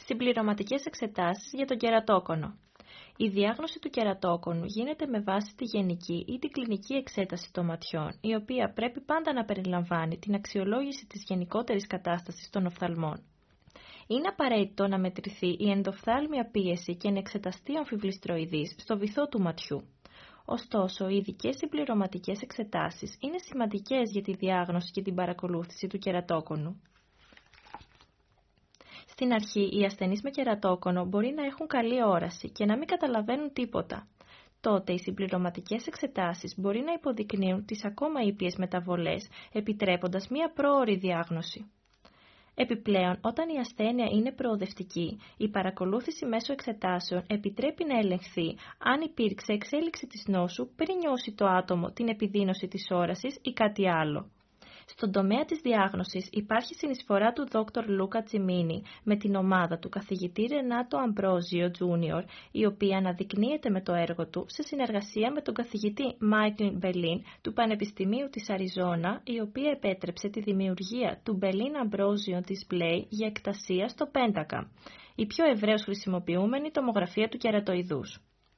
Συμπληρωματικές εξετάσεις για τον κερατόκονο. Η διάγνωση του κερατόκονου γίνεται με βάση τη γενική ή την κλινική εξέταση των ματιών, η οποία πρέπει πάντα να περιλαμβάνει την αξιολόγηση της γενικότερης κατάστασης των οφθαλμών. Είναι απαραίτητο να μετρηθεί η ενδοφθάλμια πίεση και να εξεταστεί ο αμφιβληστροειδής στο βυθό του ματιού. Ωστόσο, οι ειδικές συμπληρωματικές εξετάσεις είναι σημαντικές για τη διάγνωση και την παρακολούθηση του κερατόκονου. Στην αρχή, οι ασθενείς με κερατόκονο μπορεί να έχουν καλή όραση και να μην καταλαβαίνουν τίποτα. Τότε, οι συμπληρωματικές εξετάσεις μπορεί να υποδεικνύουν τις ακόμα ήπιες μεταβολές, επιτρέποντας μία πρόωρη διάγνωση. Επιπλέον, όταν η ασθένεια είναι προοδευτική, η παρακολούθηση μέσω εξετάσεων επιτρέπει να ελεγχθεί αν υπήρξε εξέλιξη της νόσου πριν νιώσει το άτομο την επιδείνωση της όρασης ή κάτι άλλο. Στον τομέα της διάγνωσης υπάρχει συνεισφορά του Dr. Luca Cimini με την ομάδα του καθηγητή Renato Ambrosio Jr., η οποία αναδεικνύεται με το έργο του σε συνεργασία με τον καθηγητή Michael Bellin του Πανεπιστημίου της Αριζόνα, η οποία επέτρεψε τη δημιουργία του Bellin Ambrosio Display για εκτασία στο Pentacam, η πιο ευρέως χρησιμοποιούμενη τομογραφία του κερατοειδούς.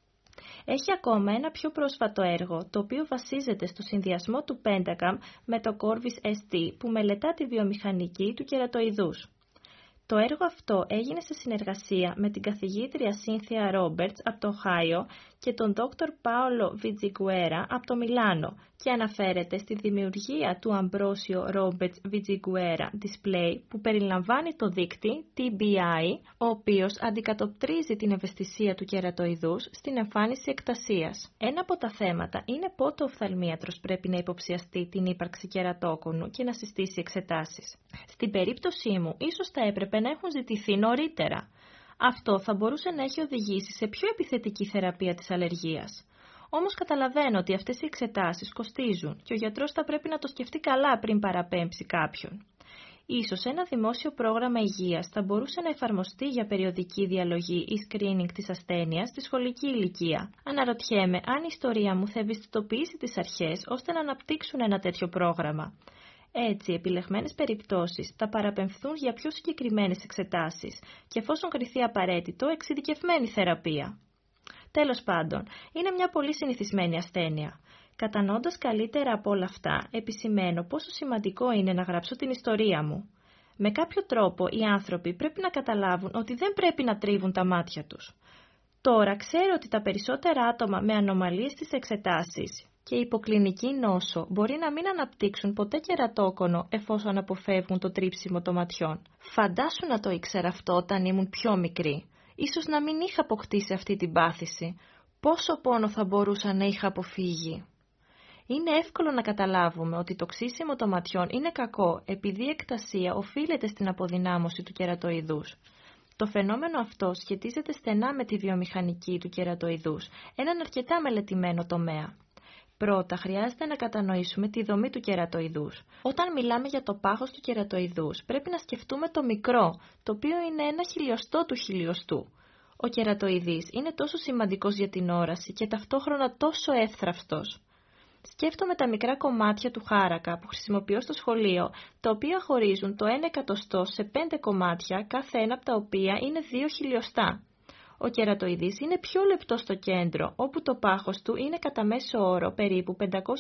Έχει ακόμα ένα πιο πρόσφατο έργο, το οποίο βασίζεται στο συνδυασμό του Pentacam με το Corvis ST, που μελετά τη βιομηχανική του κερατοειδούς. Το έργο αυτό έγινε σε συνεργασία με την καθηγήτρια Cynthia Roberts από το Ohio και τον Dr. Paolo Vigiguera από το Μιλάνο και αναφέρεται στη δημιουργία του Ambrosio Roberts Vigiguera Display που περιλαμβάνει το δείκτη TBI, ο οποίος αντικατοπτρίζει την ευαισθησία του κερατοειδούς στην εμφάνιση εκτασίας. Ένα από τα θέματα είναι πότε ο οφθαλμίατρος πρέπει να υποψιαστεί την ύπαρξη κερατόκονου και να συστήσει εξετάσεις. Στην περίπτωσή μου, ίσως θα έπρεπε να έχουν ζητηθεί νωρίτερα. Αυτό θα μπορούσε να έχει οδηγήσει σε πιο επιθετική θεραπεία της αλλεργίας. Όμως καταλαβαίνω ότι αυτές οι εξετάσεις κοστίζουν και ο γιατρός θα πρέπει να το σκεφτεί καλά πριν παραπέμψει κάποιον. Ίσως ένα δημόσιο πρόγραμμα υγείας θα μπορούσε να εφαρμοστεί για περιοδική διαλογή ή screening της ασθένειας στη σχολική ηλικία. Αναρωτιέμαι αν η ιστορία μου θα ευαισθητοποιήσει τις αρχές ώστε να αναπτύξουν ένα τέτοιο πρόγραμμα. Έτσι, επιλεγμένες περιπτώσεις θα παραπεμφθούν για πιο συγκεκριμένες εξετάσεις και εφόσον κριθεί απαραίτητο, εξειδικευμένη θεραπεία. Τέλος πάντων, είναι μια πολύ συνηθισμένη ασθένεια. Κατανοώντας καλύτερα από όλα αυτά, επισημαίνω πόσο σημαντικό είναι να γράψω την ιστορία μου. Με κάποιο τρόπο, οι άνθρωποι πρέπει να καταλάβουν ότι δεν πρέπει να τρίβουν τα μάτια τους. Τώρα ξέρω ότι τα περισσότερα άτομα με ανομαλίες στις εξετάσεις και υποκλινική νόσο μπορεί να μην αναπτύξουν ποτέ κερατόκονο εφόσον αποφεύγουν το τρίψιμο των ματιών. Φαντάσου να το ήξερα αυτό όταν ήμουν πιο μικρή. Ίσως να μην είχα αποκτήσει αυτή την πάθηση. Πόσο πόνο θα μπορούσα να είχα αποφύγει. Είναι εύκολο να καταλάβουμε ότι το ξύσιμο των ματιών είναι κακό επειδή η εκτασία οφείλεται στην αποδυνάμωση του κερατοειδούς. Το φαινόμενο αυτό σχετίζεται στενά με τη βιομηχανική του κερατοειδούς, έναν αρκετά μελετημένο τομέα. Πρώτα, χρειάζεται να κατανοήσουμε τη δομή του κερατοειδούς. Όταν μιλάμε για το πάχος του κερατοειδούς, πρέπει να σκεφτούμε το μικρό, το οποίο είναι 1/1000 του χιλιοστού. Ο κερατοειδής είναι τόσο σημαντικός για την όραση και ταυτόχρονα τόσο εύθραυστος. Σκέφτομαι τα μικρά κομμάτια του χάρακα που χρησιμοποιώ στο σχολείο, τα οποία χωρίζουν το 1/100 σε 5 κομμάτια, κάθε ένα από τα οποία είναι 2 χιλιοστά. Ο κερατοειδής είναι πιο λεπτό στο κέντρο, όπου το πάχος του είναι κατά μέσο όρο περίπου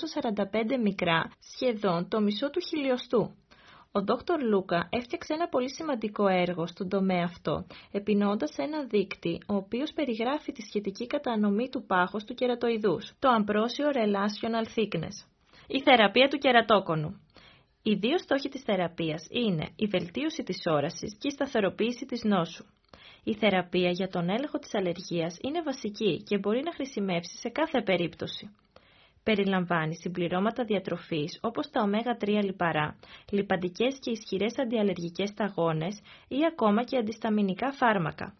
545 μικρά, σχεδόν το μισό του χιλιοστού. Ο Dr. Luca έφτιαξε ένα πολύ σημαντικό έργο στον τομέα αυτό, επινοώντας ένα δείκτη, ο οποίος περιγράφει τη σχετική κατανομή του πάχους του κερατοειδούς, το Ambrosio Relational Thickness. Η θεραπεία του κερατόκονου. Οι δύο στόχοι της θεραπείας είναι η βελτίωση της όρασης και η σταθεροποίηση της νόσου. Η θεραπεία για τον έλεγχο της αλλεργίας είναι βασική και μπορεί να χρησιμεύσει σε κάθε περίπτωση. Περιλαμβάνει συμπληρώματα διατροφής όπως τα ω3 λιπαρά, λιπαντικές και ισχυρές αντιαλλεργικές σταγόνες ή ακόμα και αντισταμινικά φάρμακα.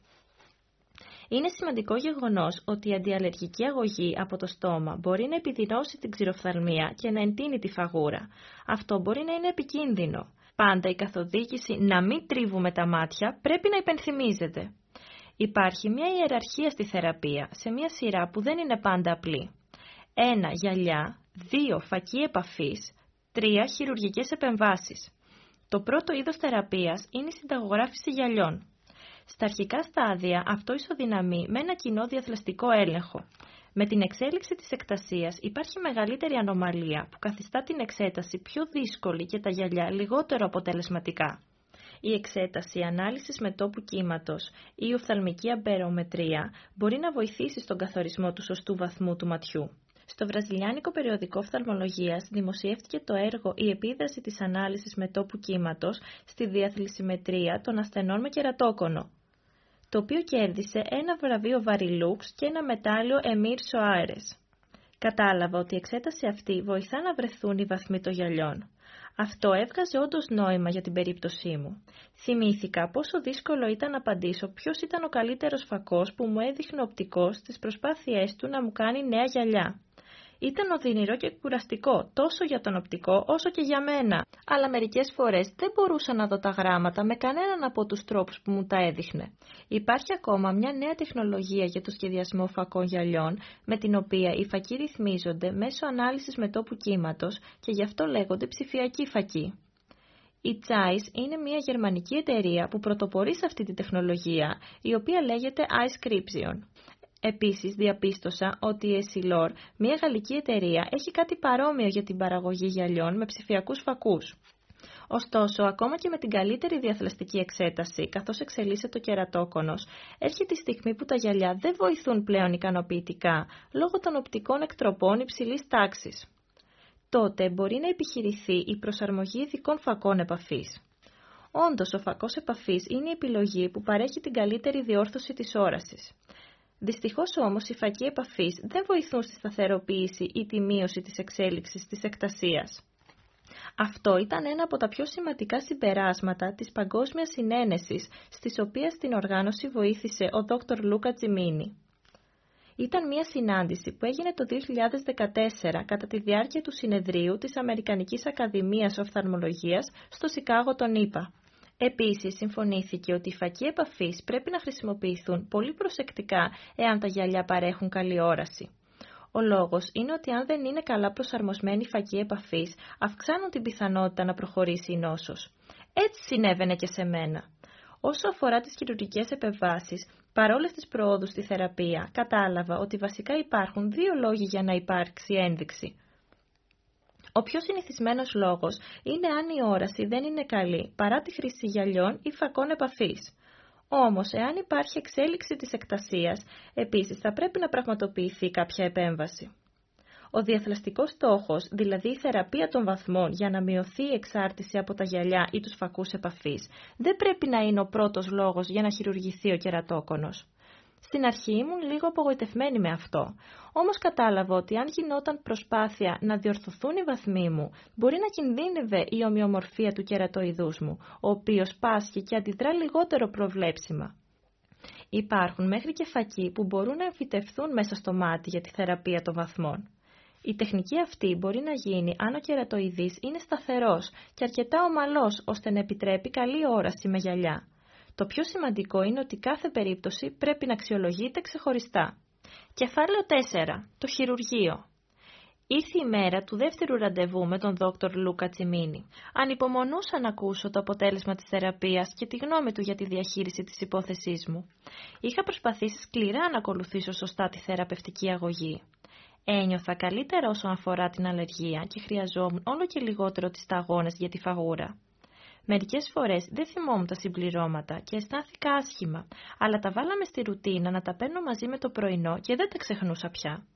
Είναι σημαντικό γεγονός ότι η αντιαλλεργική αγωγή από το στόμα μπορεί να επιδεινώσει την ξηροφθαλμία και να εντείνει τη φαγούρα. Αυτό μπορεί να είναι επικίνδυνο. Πάντα η καθοδήγηση να μην τρίβουμε τα μάτια πρέπει να υπενθυμίζεται. Υπάρχει μια ιεραρχία στη θεραπεία σε μια σειρά που δεν είναι πάντα απλή. 1. Γυαλιά, 2. Φακή επαφής, 3. Χειρουργικές επεμβάσεις. Το πρώτο είδος θεραπείας είναι η συνταγογράφηση γυαλιών. Στα αρχικά στάδια αυτό ισοδυναμεί με ένα κοινό διαθλαστικό έλεγχο. Με την εξέλιξη της εκτασίας υπάρχει μεγαλύτερη ανομαλία που καθιστά την εξέταση πιο δύσκολη και τα γυαλιά λιγότερο αποτελεσματικά. Η εξέταση ανάλυσης μετώπου κύματος ή η οφθαλμική αμπερομετρία μπορεί να βοηθήσει στον καθορισμό του σωστού βαθμού του ματιού. Στο βραζιλιάνικο περιοδικό οφθαλμολογίας δημοσιεύτηκε το έργο «Η επίδραση της ανάλυσης μετώπου κύματος στη διαθλισιμετρία των ασθενών με κερατόκονο», το οποίο κέρδισε ένα βραβείο Varilux και ένα μετάλλιο Emir Soares. Κατάλαβα ότι η εξέταση αυτή βοηθά να βρεθούν οι βαθμοί των γυαλιών. Αυτό έβγαζε όντως νόημα για την περίπτωσή μου. Θυμήθηκα πόσο δύσκολο ήταν να απαντήσω ποιος ήταν ο καλύτερος φακός που μου έδειχνε ο οπτικός στις προσπάθειές του να μου κάνει νέα γυαλιά. Ήταν οδυνηρό και κουραστικό τόσο για τον οπτικό όσο και για μένα, αλλά μερικές φορές δεν μπορούσα να δω τα γράμματα με κανέναν από τους τρόπους που μου τα έδειχνε. Υπάρχει ακόμα μια νέα τεχνολογία για το σχεδιασμό φακών γυαλιών, με την οποία οι φακοί ρυθμίζονται μέσω ανάλυσης μετώπου κύματος και γι' αυτό λέγονται ψηφιακοί φακοί. Η Zeiss είναι μια γερμανική εταιρεία που πρωτοπορεί σε αυτή τη τεχνολογία, η οποία λέγεται iScription. Επίσης διαπίστωσα ότι η Essilor, μια γαλλική εταιρεία, έχει κάτι παρόμοιο για την παραγωγή γυαλιών με ψηφιακούς φακούς. Ωστόσο, ακόμα και με την καλύτερη διαθλαστική εξέταση, καθώς εξελίσσεται το κερατόκονος, έρχεται η στιγμή που τα γυαλιά δεν βοηθούν πλέον ικανοποιητικά, λόγω των οπτικών εκτροπών υψηλής τάξης. Τότε μπορεί να επιχειρηθεί η προσαρμογή ειδικών φακών επαφής. Όντως, ο φακός επαφής είναι η επιλογή που παρέχει την καλύτερη διόρθωση της όρασης. Δυστυχώς όμως οι φακοί επαφής δεν βοηθούν στη σταθεροποίηση ή τη μείωση της εξέλιξης της εκτασίας. Αυτό ήταν ένα από τα πιο σημαντικά συμπεράσματα της παγκόσμιας συνένεσης, στις οποίες την οργάνωση βοήθησε ο Dr. Luca Cimini. Ήταν μια συνάντηση που έγινε το 2014 κατά τη διάρκεια του συνεδρίου της Αμερικανικής Ακαδημίας Οφθαλμολογίας στο Σικάγο των ΗΠΑ. Επίσης, συμφωνήθηκε ότι οι φακοί επαφής πρέπει να χρησιμοποιηθούν πολύ προσεκτικά εάν τα γυαλιά παρέχουν καλή όραση. Ο λόγος είναι ότι αν δεν είναι καλά προσαρμοσμένοι οι φακοί επαφής, αυξάνουν την πιθανότητα να προχωρήσει η νόσος. Έτσι συνέβαινε και σε μένα. Όσο αφορά τις χειρουργικές επεμβάσεις, παρόλες τις προόδους στη θεραπεία, κατάλαβα ότι βασικά υπάρχουν δύο λόγοι για να υπάρξει ένδειξη. Ο πιο συνηθισμένος λόγος είναι αν η όραση δεν είναι καλή παρά τη χρήση γυαλιών ή φακών επαφής. Όμως, εάν υπάρχει εξέλιξη της εκτασίας, επίσης θα πρέπει να πραγματοποιηθεί κάποια επέμβαση. Ο διαθλαστικός στόχος, δηλαδή η θεραπεία των βαθμών για να μειωθεί η εξάρτηση από τα γυαλιά ή τους φακούς επαφής, δεν πρέπει να είναι ο πρώτος λόγος για να χειρουργηθεί ο κερατόκονος. Στην αρχή ήμουν λίγο απογοητευμένη με αυτό, όμως κατάλαβα ότι αν γινόταν προσπάθεια να διορθωθούν οι βαθμοί μου, μπορεί να κινδύνευε η ομοιομορφία του κερατοειδούς μου, ο οποίος πάσχει και αντιδρά λιγότερο προβλέψιμα. Υπάρχουν μέχρι και φακοί που μπορούν να εμφυτευθούν μέσα στο μάτι για τη θεραπεία των βαθμών. Η τεχνική αυτή μπορεί να γίνει αν ο κερατοειδής είναι σταθερός και αρκετά ομαλός ώστε να επιτρέπει καλή όραση με γυαλιά. Το πιο σημαντικό είναι ότι κάθε περίπτωση πρέπει να αξιολογείται ξεχωριστά. Κεφάλαιο 4. Το χειρουργείο. Ήρθε η μέρα του δεύτερου ραντεβού με τον Dr. Luca Cimini. Ανυπομονούσα να ακούσω το αποτέλεσμα της θεραπείας και τη γνώμη του για τη διαχείριση της υπόθεσής μου. Είχα προσπαθήσει σκληρά να ακολουθήσω σωστά τη θεραπευτική αγωγή. Ένιωθα καλύτερα όσον αφορά την αλλεργία και χρειαζόμουν όλο και λιγότερο τις σταγόνες για τη φαγούρα. Μερικές φορές δεν θυμόμουν τα συμπληρώματα και αισθάνθηκα άσχημα, αλλά τα βάλαμε στη ρουτίνα να τα παίρνω μαζί με το πρωινό και δεν τα ξεχνούσα πια.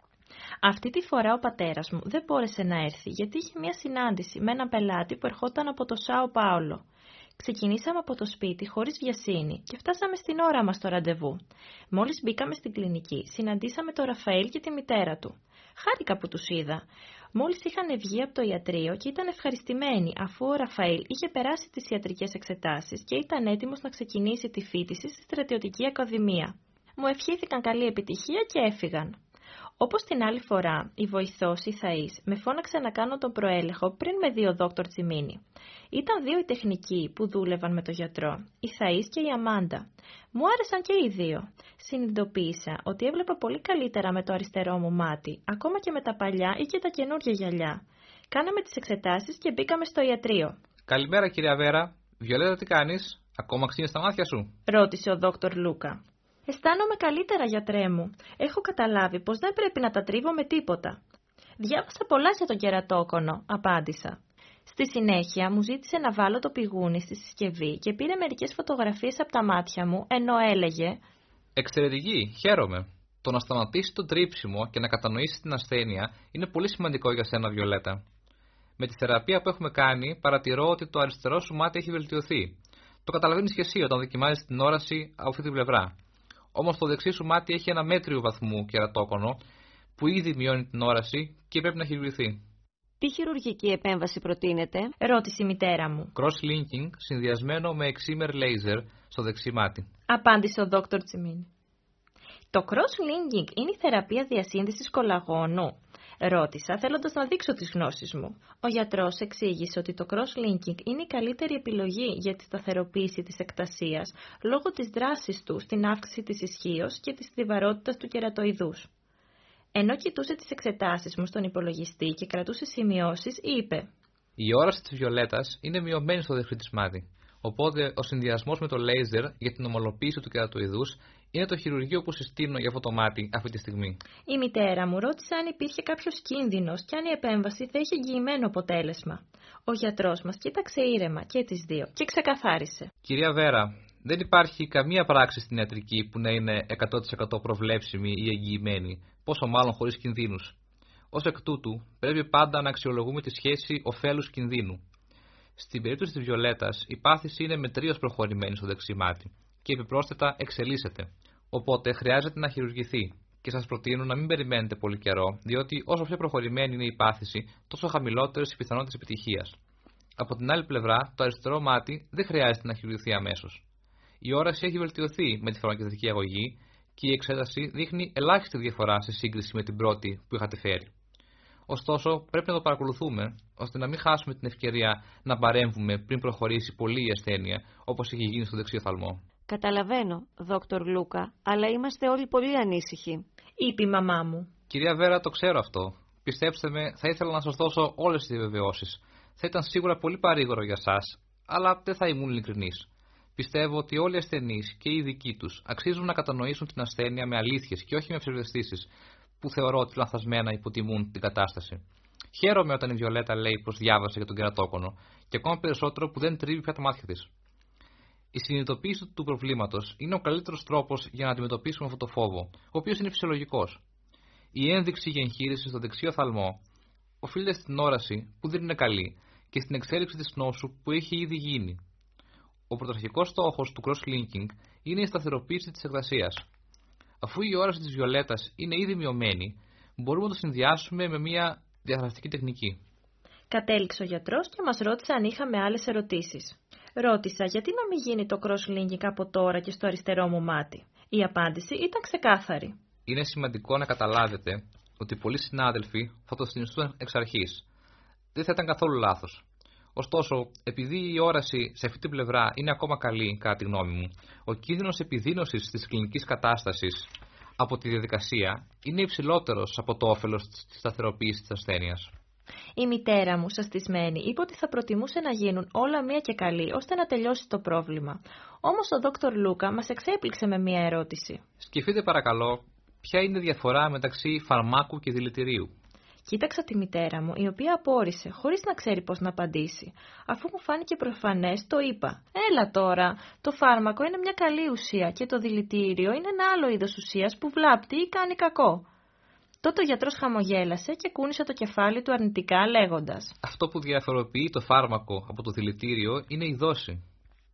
Αυτή τη φορά ο πατέρας μου δεν μπόρεσε να έρθει γιατί είχε μια συνάντηση με έναν πελάτη που ερχόταν από το Σάο Πάολο. Ξεκινήσαμε από το σπίτι χωρίς βιασύνη και φτάσαμε στην ώρα μας στο ραντεβού. Μόλις μπήκαμε στην κλινική, συναντήσαμε τον Ραφαήλ και τη μητέρα του. Χάρηκα που τους είδα. Μόλις είχαν βγει από το ιατρείο και ήταν ευχαριστημένοι αφού ο Ραφαήλ είχε περάσει τις ιατρικές εξετάσεις και ήταν έτοιμος να ξεκινήσει τη φοιτηση στη Στρατιωτική Ακαδημία. Μου ευχήθηκαν καλή επιτυχία και έφυγαν. Όπως την άλλη φορά, η βοηθός, η Θαΐς, με φώναξε να κάνω τον προέλεγχο πριν με δει ο Dr. Cimini. Ήταν δύο οι τεχνικοί που δούλευαν με τον γιατρό, η Θαΐς και η Αμάντα. Μου άρεσαν και οι δύο. Συνειδητοποίησα ότι έβλεπα πολύ καλύτερα με το αριστερό μου μάτι, ακόμα και με τα παλιά ή και τα καινούργια γυαλιά. Κάναμε τις εξετάσεις και μπήκαμε στο ιατρείο. Καλημέρα κυρία Βέρα. Βιολέτα, τι κάνεις? Ακόμα ξύνεις στα μάτια σου? Ρώτησε ο δόκτωρ Λούκα. Αισθάνομαι καλύτερα, γιατρέ μου. Έχω καταλάβει πως δεν πρέπει να τα τρίβω με τίποτα. Διάβασα πολλά για τον κερατόκονο, απάντησα. Στη συνέχεια μου ζήτησε να βάλω το πηγούνι στη συσκευή και πήρε μερικές φωτογραφίες από τα μάτια μου, ενώ έλεγε «Εξαιρετική, χαίρομαι. Το να σταματήσει το τρίψιμο και να κατανοήσει την ασθένεια είναι πολύ σημαντικό για σένα, Βιολέτα. Με τη θεραπεία που έχουμε κάνει, παρατηρώ ότι το αριστερό σου μάτι έχει βελτιωθεί. Το καταλαβαίνεις και εσύ όταν δοκιμάζεις την όραση από αυτή την πλευρά. Όμως το δεξί σου μάτι έχει ένα μέτριο βαθμού κερατόκονο που ήδη μειώνει την όραση και πρέπει να χειρουργηθεί». Τι χειρουργική επέμβαση προτείνετε? ρώτησε η μητέρα μου. Cross-linking συνδυασμένο με excimer laser στο δεξί μάτι, απάντησε ο δόκτωρ Τσιμίν. Το cross-linking είναι η θεραπεία διασύνδεσης κολαγόνου, ρώτησα θέλοντας να δείξω τις γνώσεις μου. Ο γιατρός εξήγησε ότι το cross-linking είναι η καλύτερη επιλογή για τη σταθεροποίηση της εκτασίας λόγω της δράσης του στην αύξηση της ισχύως και της στιβαρότητας του κερατοειδούς. Ενώ κοιτούσε τις εξετάσεις μου στον υπολογιστή και κρατούσε σημειώσεις, είπε «Η όραση της Βιολέτας είναι μειωμένη στο δεξί της μάτι, οπότε ο συνδυασμός με το λέιζερ για την ομαλοποίηση του κερατοειδούς είναι το χειρουργείο που συστήνω για αυτό το μάτι αυτή τη στιγμή». Η μητέρα μου ρώτησε αν υπήρχε κάποιος κίνδυνος και αν η επέμβαση θα είχε εγγυημένο αποτέλεσμα. Ο γιατρός μας κοίταξε ήρεμα και τις δύο και ξεκαθάρισε. «Κυρία Βέρα, δεν υπάρχει καμία πράξη στην ιατρική που να είναι 100% προβλέψιμη ή εγγυημένη, πόσο μάλλον χωρίς κινδύνους. Ως εκ τούτου, πρέπει πάντα να αξιολογούμε τη σχέση ωφέλους κινδύνου. Στην περίπτωση της Βιολέτας, η πάθηση είναι μετρίως προχωρημένη στο δεξί μάτι και επιπρόσθετα εξελίσσεται. Οπότε χρειάζεται να χειρουργηθεί και σας προτείνω να μην περιμένετε πολύ καιρό, διότι όσο πιο προχωρημένη είναι η πάθηση, τόσο χαμηλότερες οι πιθανότητες επιτυχίας. Από την άλλη πλευρά, το αριστερό μάτι δεν χρειάζεται να χειρουργηθεί αμέσως. Η όραση έχει βελτιωθεί με τη φαρμακευτική αγωγή και η εξέταση δείχνει ελάχιστη διαφορά σε σύγκριση με την πρώτη που είχατε φέρει. Ωστόσο, πρέπει να το παρακολουθούμε, ώστε να μην χάσουμε την ευκαιρία να παρέμβουμε πριν προχωρήσει πολύ η ασθένεια, όπως έχει γίνει στο δεξί οφθαλμό. Καταλαβαίνω, δόκτωρ Λούκα, αλλά είμαστε όλοι πολύ ανήσυχοι, είπε η μαμά μου. Κυρία Βέρα, το ξέρω αυτό. Πιστέψτε με, θα ήθελα να σας δώσω όλες τις διαβεβαιώσεις. Θα ήταν σίγουρα πολύ παρήγορο για σας, αλλά δεν θα ήμουν ειλικρινής. Πιστεύω ότι όλοι οι ασθενείς και οι ειδικοί τους αξίζουν να κατανοήσουν την ασθένεια με αλήθειες και όχι με ψευδαισθήσεις, που θεωρώ ότι λανθασμένα υποτιμούν την κατάσταση. Χαίρομαι όταν η Βιολέτα λέει πως διάβασε για τον κερατόκονο και ακόμα περισσότερο που δεν τρίβει πια τα μάτια της. Η συνειδητοποίηση του προβλήματος είναι ο καλύτερος τρόπος για να αντιμετωπίσουμε αυτό το φόβο, ο οποίος είναι φυσιολογικός. Η ένδειξη για εγχείρηση στο δεξί οφθαλμό οφείλεται στην όραση που δεν είναι καλή και στην εξέλιξη της νόσου που έχει ήδη γίνει. Ο πρωταρχικός στόχος του cross-linking είναι η σταθεροποίηση της εργασίας. Αφού η όραση της Βιολέτας είναι ήδη μειωμένη, μπορούμε να το συνδυάσουμε με μια διαθραστική τεχνική. Κατέληξε ο γιατρός και μας ρώτησε αν είχαμε άλλες ερωτήσεις. Ρώτησα γιατί να μην γίνει το cross-linking από τώρα και στο αριστερό μου μάτι. Η απάντηση ήταν ξεκάθαρη. Είναι σημαντικό να καταλάβετε ότι πολλοί συνάδελφοι θα το συνιστούν εξ αρχής. Δεν θα ήταν καθόλου λάθος. Ωστόσο, επειδή η όραση σε αυτή την πλευρά είναι ακόμα καλή, κατά τη γνώμη μου, ο κίνδυνος επιδείνωσης της κλινικής κατάστασης από τη διαδικασία είναι υψηλότερος από το όφελος της σταθεροποίησης της ασθένειας. Η μητέρα μου, σαστισμένη, είπε ότι θα προτιμούσε να γίνουν όλα μία και καλή, ώστε να τελειώσει το πρόβλημα. Όμως ο δόκτωρ Λούκα μας εξέπληξε με μία ερώτηση. Σκεφτείτε παρακαλώ, ποια είναι η διαφορά μεταξύ φαρμάκου και δηλητηρίου. Κοίταξα τη μητέρα μου, η οποία απόρρισε, χωρίς να ξέρει πώς να απαντήσει. Αφού μου φάνηκε προφανές, το είπα. Έλα τώρα, το φάρμακο είναι μια καλή ουσία και το δηλητήριο είναι ένα άλλο είδος ουσίας που βλάπτει ή κάνει κακό. Τότε ο γιατρός χαμογέλασε και κούνησε το κεφάλι του αρνητικά λέγοντας: Αυτό που διαφοροποιεί το φάρμακο από το δηλητήριο είναι η δόση.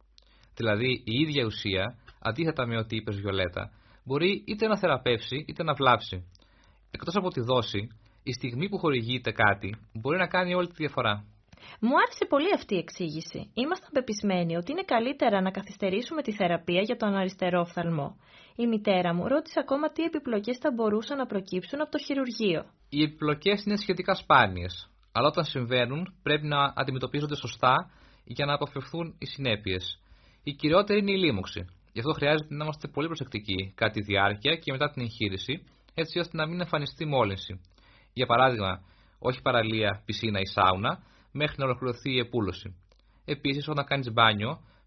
Δηλαδή η ίδια ουσία, αντίθετα με ό,τι είπες Βιολέτα, μπορεί είτε να θεραπεύσει είτε να βλάψει. Εκτός από τη δόση, η στιγμή που χορηγείται κάτι μπορεί να κάνει όλη τη διαφορά. Μου άρεσε πολύ αυτή η εξήγηση. Ήμασταν πεπισμένοι ότι είναι καλύτερα να καθυστερήσουμε τη θεραπεία για τον αριστερό οφθαλμό. Η μητέρα μου ρώτησε ακόμα τι επιπλοκές θα μπορούσαν να προκύψουν από το χειρουργείο. Οι επιπλοκές είναι σχετικά σπάνιες, αλλά όταν συμβαίνουν πρέπει να αντιμετωπίζονται σωστά για να αποφευθούν οι συνέπειες. Η κυριότερη είναι η λίμωξη. Γι' αυτό χρειάζεται να είμαστε πολύ προσεκτικοί κατά τη διάρκεια και μετά την εγχείρηση, έτσι ώστε να μην εμφανιστεί μόλυνση. Για παράδειγμα, όχι παραλία, πισίνα ή σάουνα, μέχρι να ολοκληρωθεί η επούλωση. Επίσης, όταν κάνεις μπάνιο,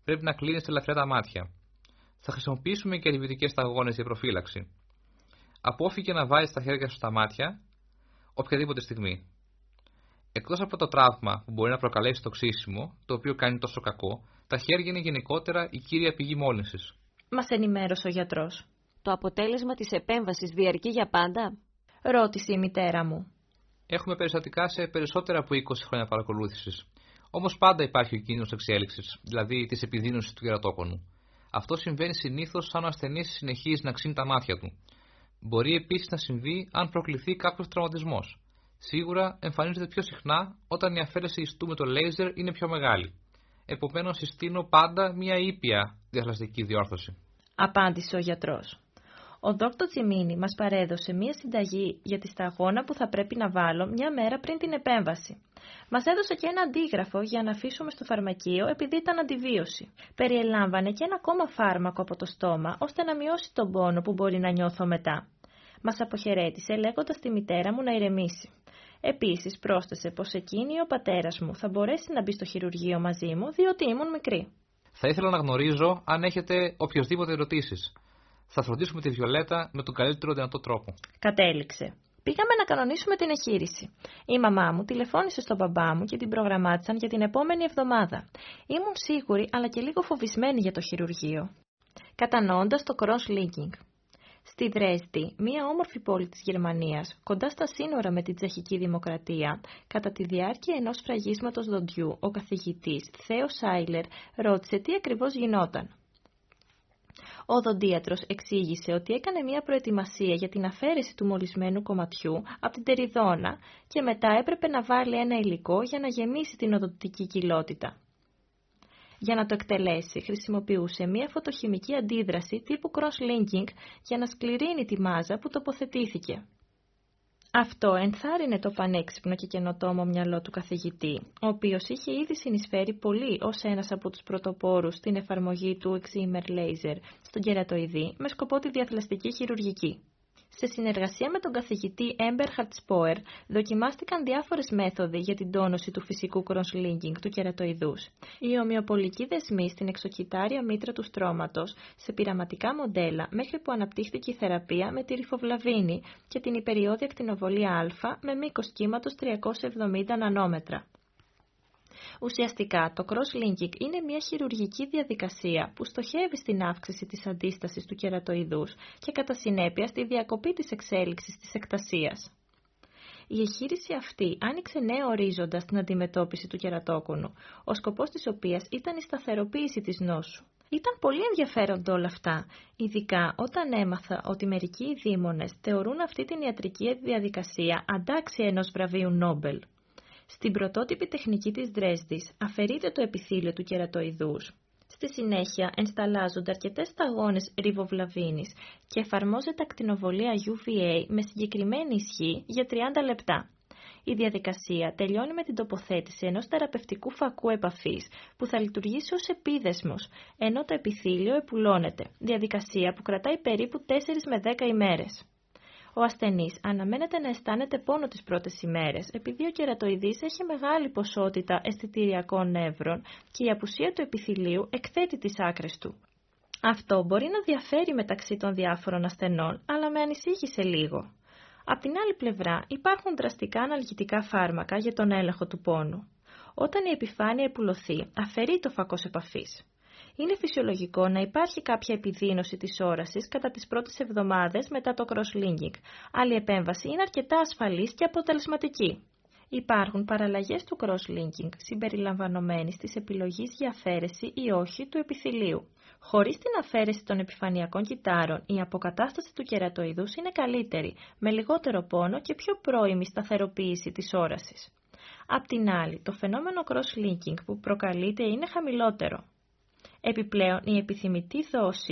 πρέπει να κλείνεστε ελαφριά τα μάτια. Θα χρησιμοποιήσουμε και αντιβιωτικές σταγόνες για προφύλαξη. Απόφυγε να βάζεις τα χέρια σου στα μάτια οποιαδήποτε στιγμή. Εκτός από το τραύμα που μπορεί να προκαλέσει το ξύσιμο, το οποίο κάνει τόσο κακό, τα χέρια είναι γενικότερα η κύρια πηγή μόλυνσης. Μας ενημέρωσε ο γιατρός. Το αποτέλεσμα της επέμβασης διαρκεί για πάντα? Ρώτησε η μητέρα μου. Έχουμε περιστατικά σε περισσότερα από 20 χρόνια παρακολούθησης. Όμως πάντα υπάρχει ο κίνδυνος εξέλιξης, δηλαδή της επιδείνωσης του κερατόκονου. Αυτό συμβαίνει συνήθως αν ο ασθενής συνεχίζει να ξύνει τα μάτια του. Μπορεί επίσης να συμβεί αν προκληθεί κάποιος τραυματισμός. Σίγουρα εμφανίζεται πιο συχνά όταν η αφαίρεση ιστού με το λέιζερ είναι πιο μεγάλη. Επομένως, συστήνω πάντα μια ήπια διαθλαστική διόρθωση. Απάντησε ο γιατρός. Ο Δόκτωρ Τσιμίνη μας παρέδωσε μία συνταγή για τη σταγόνα που θα πρέπει να βάλω μια μέρα πριν την επέμβαση. Μας έδωσε και ένα αντίγραφο για να αφήσουμε στο φαρμακείο επειδή ήταν αντιβίωση. Περιελάμβανε και ένα ακόμα φάρμακο από το στόμα ώστε να μειώσει τον πόνο που μπορεί να νιώθω μετά. Μας αποχαιρέτησε λέγοντας στη μητέρα μου να ηρεμήσει. Επίσης πρόσθεσε πως εκείνη ο πατέρας μου θα μπορέσει να μπει στο χειρουργείο μαζί μου διότι ήμουν μικρή. Θα ήθελα να γνωρίζω αν έχετε οποιοσδήποτε ερωτήσεις. Θα φροντίσουμε τη Βιολέτα με τον καλύτερο δυνατό τρόπο. Κατέληξε. Πήγαμε να κανονίσουμε την εγχείρηση. Η μαμά μου τηλεφώνησε στον μπαμπά μου και την προγραμμάτισαν για την επόμενη εβδομάδα. Ήμουν σίγουρη αλλά και λίγο φοβισμένη για το χειρουργείο. Κατανοώντας το cross-linking. Στη Δρέσδη, μία όμορφη πόλη της Γερμανίας, κοντά στα σύνορα με την Τσεχική Δημοκρατία, κατά τη διάρκεια ενός σφραγίσματος δοντιού, ο καθηγητής Θέο Σάιλερ ρώτησε τι ακριβώς γινόταν. Ο οδοντίατρος εξήγησε ότι έκανε μία προετοιμασία για την αφαίρεση του μολυσμένου κομματιού από την τεριδόνα και μετά έπρεπε να βάλει ένα υλικό για να γεμίσει την οδοντική κοιλότητα. Για να το εκτελέσει, χρησιμοποιούσε μία φωτοχημική αντίδραση τύπου cross-linking για να σκληρύνει τη μάζα που τοποθετήθηκε. Αυτό ενθάρρυνε το πανέξυπνο και καινοτόμο μυαλό του καθηγητή, ο οποίος είχε ήδη συνεισφέρει πολύ ως ένας από τους πρωτοπόρους στην εφαρμογή του Excimer Laser στον κερατοειδή με σκοπό τη διαθλαστική χειρουργική. Σε συνεργασία με τον καθηγητή Eberhard Spoer δοκιμάστηκαν διάφορες μέθοδοι για την τόνωση του φυσικού cross-linking του κερατοειδούς. Η ομοιοπολική δεσμή στην εξοκυτάρια μήτρα του στρώματος σε πειραματικά μοντέλα μέχρι που αναπτύχθηκε η θεραπεία με τη ριφοβλαβίνη και την υπεριόδια ακτινοβολία α με μήκος κύματος 370 νανόμετρα. Ουσιαστικά, το cross-linking είναι μια χειρουργική διαδικασία που στοχεύει στην αύξηση της αντίστασης του κερατοειδούς και κατά συνέπεια στη διακοπή της εξέλιξης της εκτασίας. Η εγχείρηση αυτή άνοιξε νέο ορίζοντα στην αντιμετώπιση του κερατόκονου, ο σκοπός της οποίας ήταν η σταθεροποίηση της νόσου. Ήταν πολύ ενδιαφέροντα όλα αυτά, ειδικά όταν έμαθα ότι μερικοί ειδήμονες θεωρούν αυτή την ιατρική διαδικασία αντάξια ενός βραβείου Νόμπελ. Στην πρωτότυπη τεχνική της Δρέσδης αφαιρείται το επιθύλιο του κερατοειδούς. Στη συνέχεια ενσταλλάζονται αρκετές σταγόνες ριβοβλαβίνης και εφαρμόζεται ακτινοβολία UVA με συγκεκριμένη ισχύ για 30 λεπτά. Η διαδικασία τελειώνει με την τοποθέτηση ενός θεραπευτικού φακού επαφής που θα λειτουργήσει ως επίδεσμος, ενώ το επιθύλιο επουλώνεται, διαδικασία που κρατάει περίπου 4 με 10 ημέρες. Ο ασθενής αναμένεται να αισθάνεται πόνο τις πρώτες ημέρες, επειδή ο κερατοειδής έχει μεγάλη ποσότητα αισθητηριακών νεύρων και η απουσία του επιθυλίου εκθέτει τις άκρες του. Αυτό μπορεί να διαφέρει μεταξύ των διάφορων ασθενών, αλλά με ανησύχησε λίγο. Απ' την άλλη πλευρά υπάρχουν δραστικά αναλγητικά φάρμακα για τον έλεγχο του πόνου. Όταν η επιφάνεια επουλωθεί, αφαιρεί το φακός επαφής. Είναι φυσιολογικό να υπάρχει κάποια επιδείνωση της όρασης κατά τις πρώτες εβδομάδες μετά το cross-linking, αλλά η επέμβαση είναι αρκετά ασφαλής και αποτελεσματική. Υπάρχουν παραλλαγές του cross-linking συμπεριλαμβανομένης της επιλογής για αφαίρεση ή όχι του επιθυλίου. Χωρίς την αφαίρεση των επιφανειακών κυττάρων, η αποκατάσταση του κερατοειδούς είναι καλύτερη, με λιγότερο πόνο και πιο πρώιμη σταθεροποίηση της όρασης. Απ' την άλλη, το φαινόμενο cross-linking που προκαλείται είναι χαμηλότερο. Επιπλέον, η επιθυμητή δόση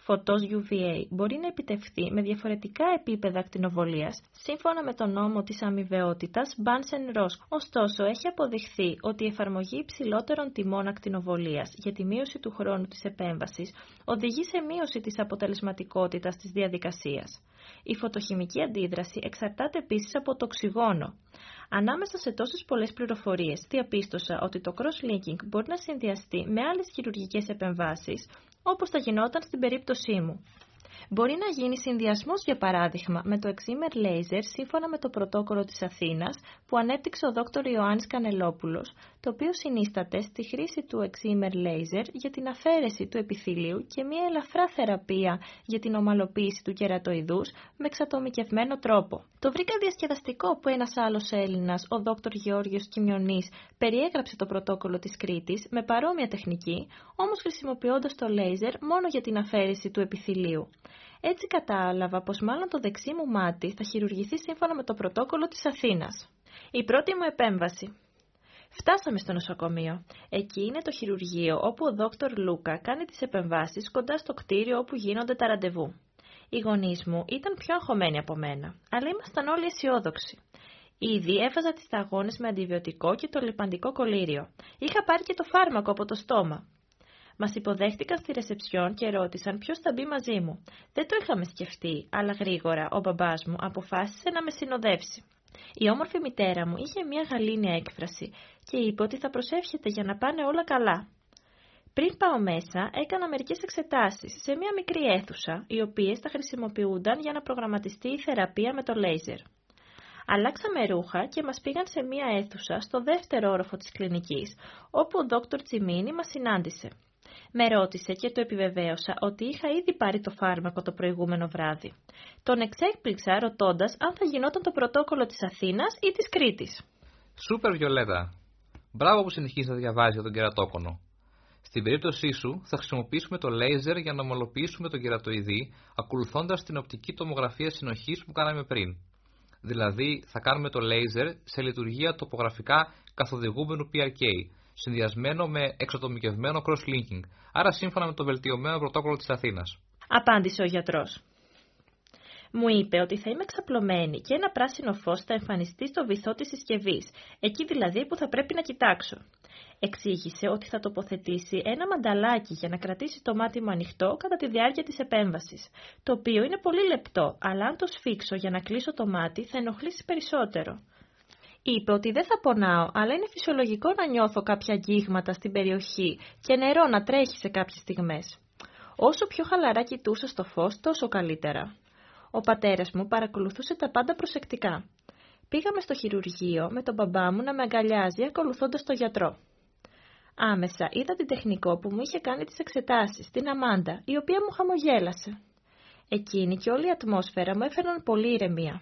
φωτός UVA μπορεί να επιτευχθεί με διαφορετικά επίπεδα ακτινοβολίας, σύμφωνα με τον νόμο της αμοιβαιότητας Bunsen-Ross. Ωστόσο, έχει αποδειχθεί ότι η εφαρμογή υψηλότερων τιμών ακτινοβολίας για τη μείωση του χρόνου της επέμβασης οδηγεί σε μείωση της αποτελεσματικότητας της διαδικασίας. Η φωτοχημική αντίδραση εξαρτάται επίσης από το οξυγόνο. Ανάμεσα σε τόσες πολλές πληροφορίες, διαπίστωσα ότι το cross-linking μπορεί να συνδυαστεί με άλλες χειρουργικές επεμβάσεις, όπως θα γινόταν στην περίπτωσή μου. Μπορεί να γίνει συνδυασμός, για παράδειγμα, με το Excimer Laser σύμφωνα με το πρωτόκολλο της Αθήνας που ανέπτυξε ο Δ. Ιωάννης Κανελόπουλος, το οποίο συνίσταται στη χρήση του Excimer Laser για την αφαίρεση του επιθυλίου και μια ελαφρά θεραπεία για την ομαλοποίηση του κερατοειδούς με εξατομικευμένο τρόπο. Το βρήκα διασκεδαστικό που ένας άλλος Έλληνας, ο Δ. Γεώργιος Κιμιονής, περιέγραψε το πρωτόκολλο της Κρήτης με παρόμοια τεχνική, όμως χρησιμοποιώντας το λέιζερ μόνο για την αφαίρεση του επιθυλίου. Έτσι κατάλαβα πως μάλλον το δεξί μου μάτι θα χειρουργηθεί σύμφωνα με το πρωτόκολλο της Αθήνας. Η πρώτη μου επέμβαση. Φτάσαμε στο νοσοκομείο. Εκεί είναι το χειρουργείο όπου ο Δ. Λούκα κάνει τις επεμβάσεις κοντά στο κτίριο όπου γίνονται τα ραντεβού. Οι γονείς μου ήταν πιο αγχωμένοι από μένα, αλλά ήμασταν όλοι αισιόδοξοι. Ήδη έβαζα τις σταγόνες με αντιβιωτικό και το λιπαντικό κολλήριο. Είχα πάρει και το φάρμακο από το στόμα. Μας υποδέχτηκαν στη ρεσεψιόν και ρώτησαν ποιος θα μπει μαζί μου. Δεν το είχαμε σκεφτεί, αλλά γρήγορα ο μπαμπάς μου αποφάσισε να με συνοδεύσει. Η όμορφη μητέρα μου είχε μια γαλήνια έκφραση και είπε ότι θα προσεύχεται για να πάνε όλα καλά. Πριν πάω μέσα, έκανα μερικές εξετάσεις σε μια μικρή αίθουσα, οι οποίες θα χρησιμοποιούνταν για να προγραμματιστεί η θεραπεία με το λέιζερ. Αλλάξαμε ρούχα και μας πήγαν σε μια αίθουσα στο δεύτερο όροφο της κλινικής, όπου ο Δ. Τσιμίνη μας συνάντησε. Με ρώτησε και το επιβεβαίωσα ότι είχα ήδη πάρει το φάρμακο το προηγούμενο βράδυ. Τον εξέπληξα ρωτώντας αν θα γινόταν το πρωτόκολλο της Αθήνας ή της Κρήτης. Σούπερ, Βιολέτα! Μπράβο που συνεχίζεις να διαβάζεις για τον κερατόκονο. Στην περίπτωσή σου θα χρησιμοποιήσουμε το λέιζερ για να ομαλοποιήσουμε τον κερατοειδή ακολουθώντας την οπτική τομογραφία συνοχής που κάναμε πριν. Δηλαδή θα κάνουμε το λέιζερ σε λειτουργία τοπογραφικά καθοδηγούμενου PRK, συνδυασμένο με εξατομικευμένο cross-linking, άρα σύμφωνα με το βελτιωμένο πρωτόκολλο της Αθήνας. Απάντησε ο γιατρός. Μου είπε ότι θα είμαι ξαπλωμένη και ένα πράσινο φως θα εμφανιστεί στο βυθό της συσκευής, εκεί δηλαδή που θα πρέπει να κοιτάξω. Εξήγησε ότι θα τοποθετήσει ένα μανταλάκι για να κρατήσει το μάτι μου ανοιχτό κατά τη διάρκεια της επέμβασης, το οποίο είναι πολύ λεπτό, αλλά αν το σφίξω για να κλείσω το μάτι θα ενοχλήσει περισσότερο. Είπε ότι δεν θα πονάω, αλλά είναι φυσιολογικό να νιώθω κάποια αγγίγματα στην περιοχή και νερό να τρέχει σε κάποιες στιγμές. Όσο πιο χαλαρά κοιτούσα στο φως, τόσο καλύτερα. Ο πατέρας μου παρακολουθούσε τα πάντα προσεκτικά. Πήγαμε στο χειρουργείο με τον μπαμπά μου να με αγκαλιάζει ακολουθώντας τον γιατρό. Άμεσα είδα την τεχνικό που μου είχε κάνει τις εξετάσεις, την Αμάντα, η οποία μου χαμογέλασε. Εκείνη και όλη η ατμόσφαιρα μου έφεραν πολύ ηρεμία.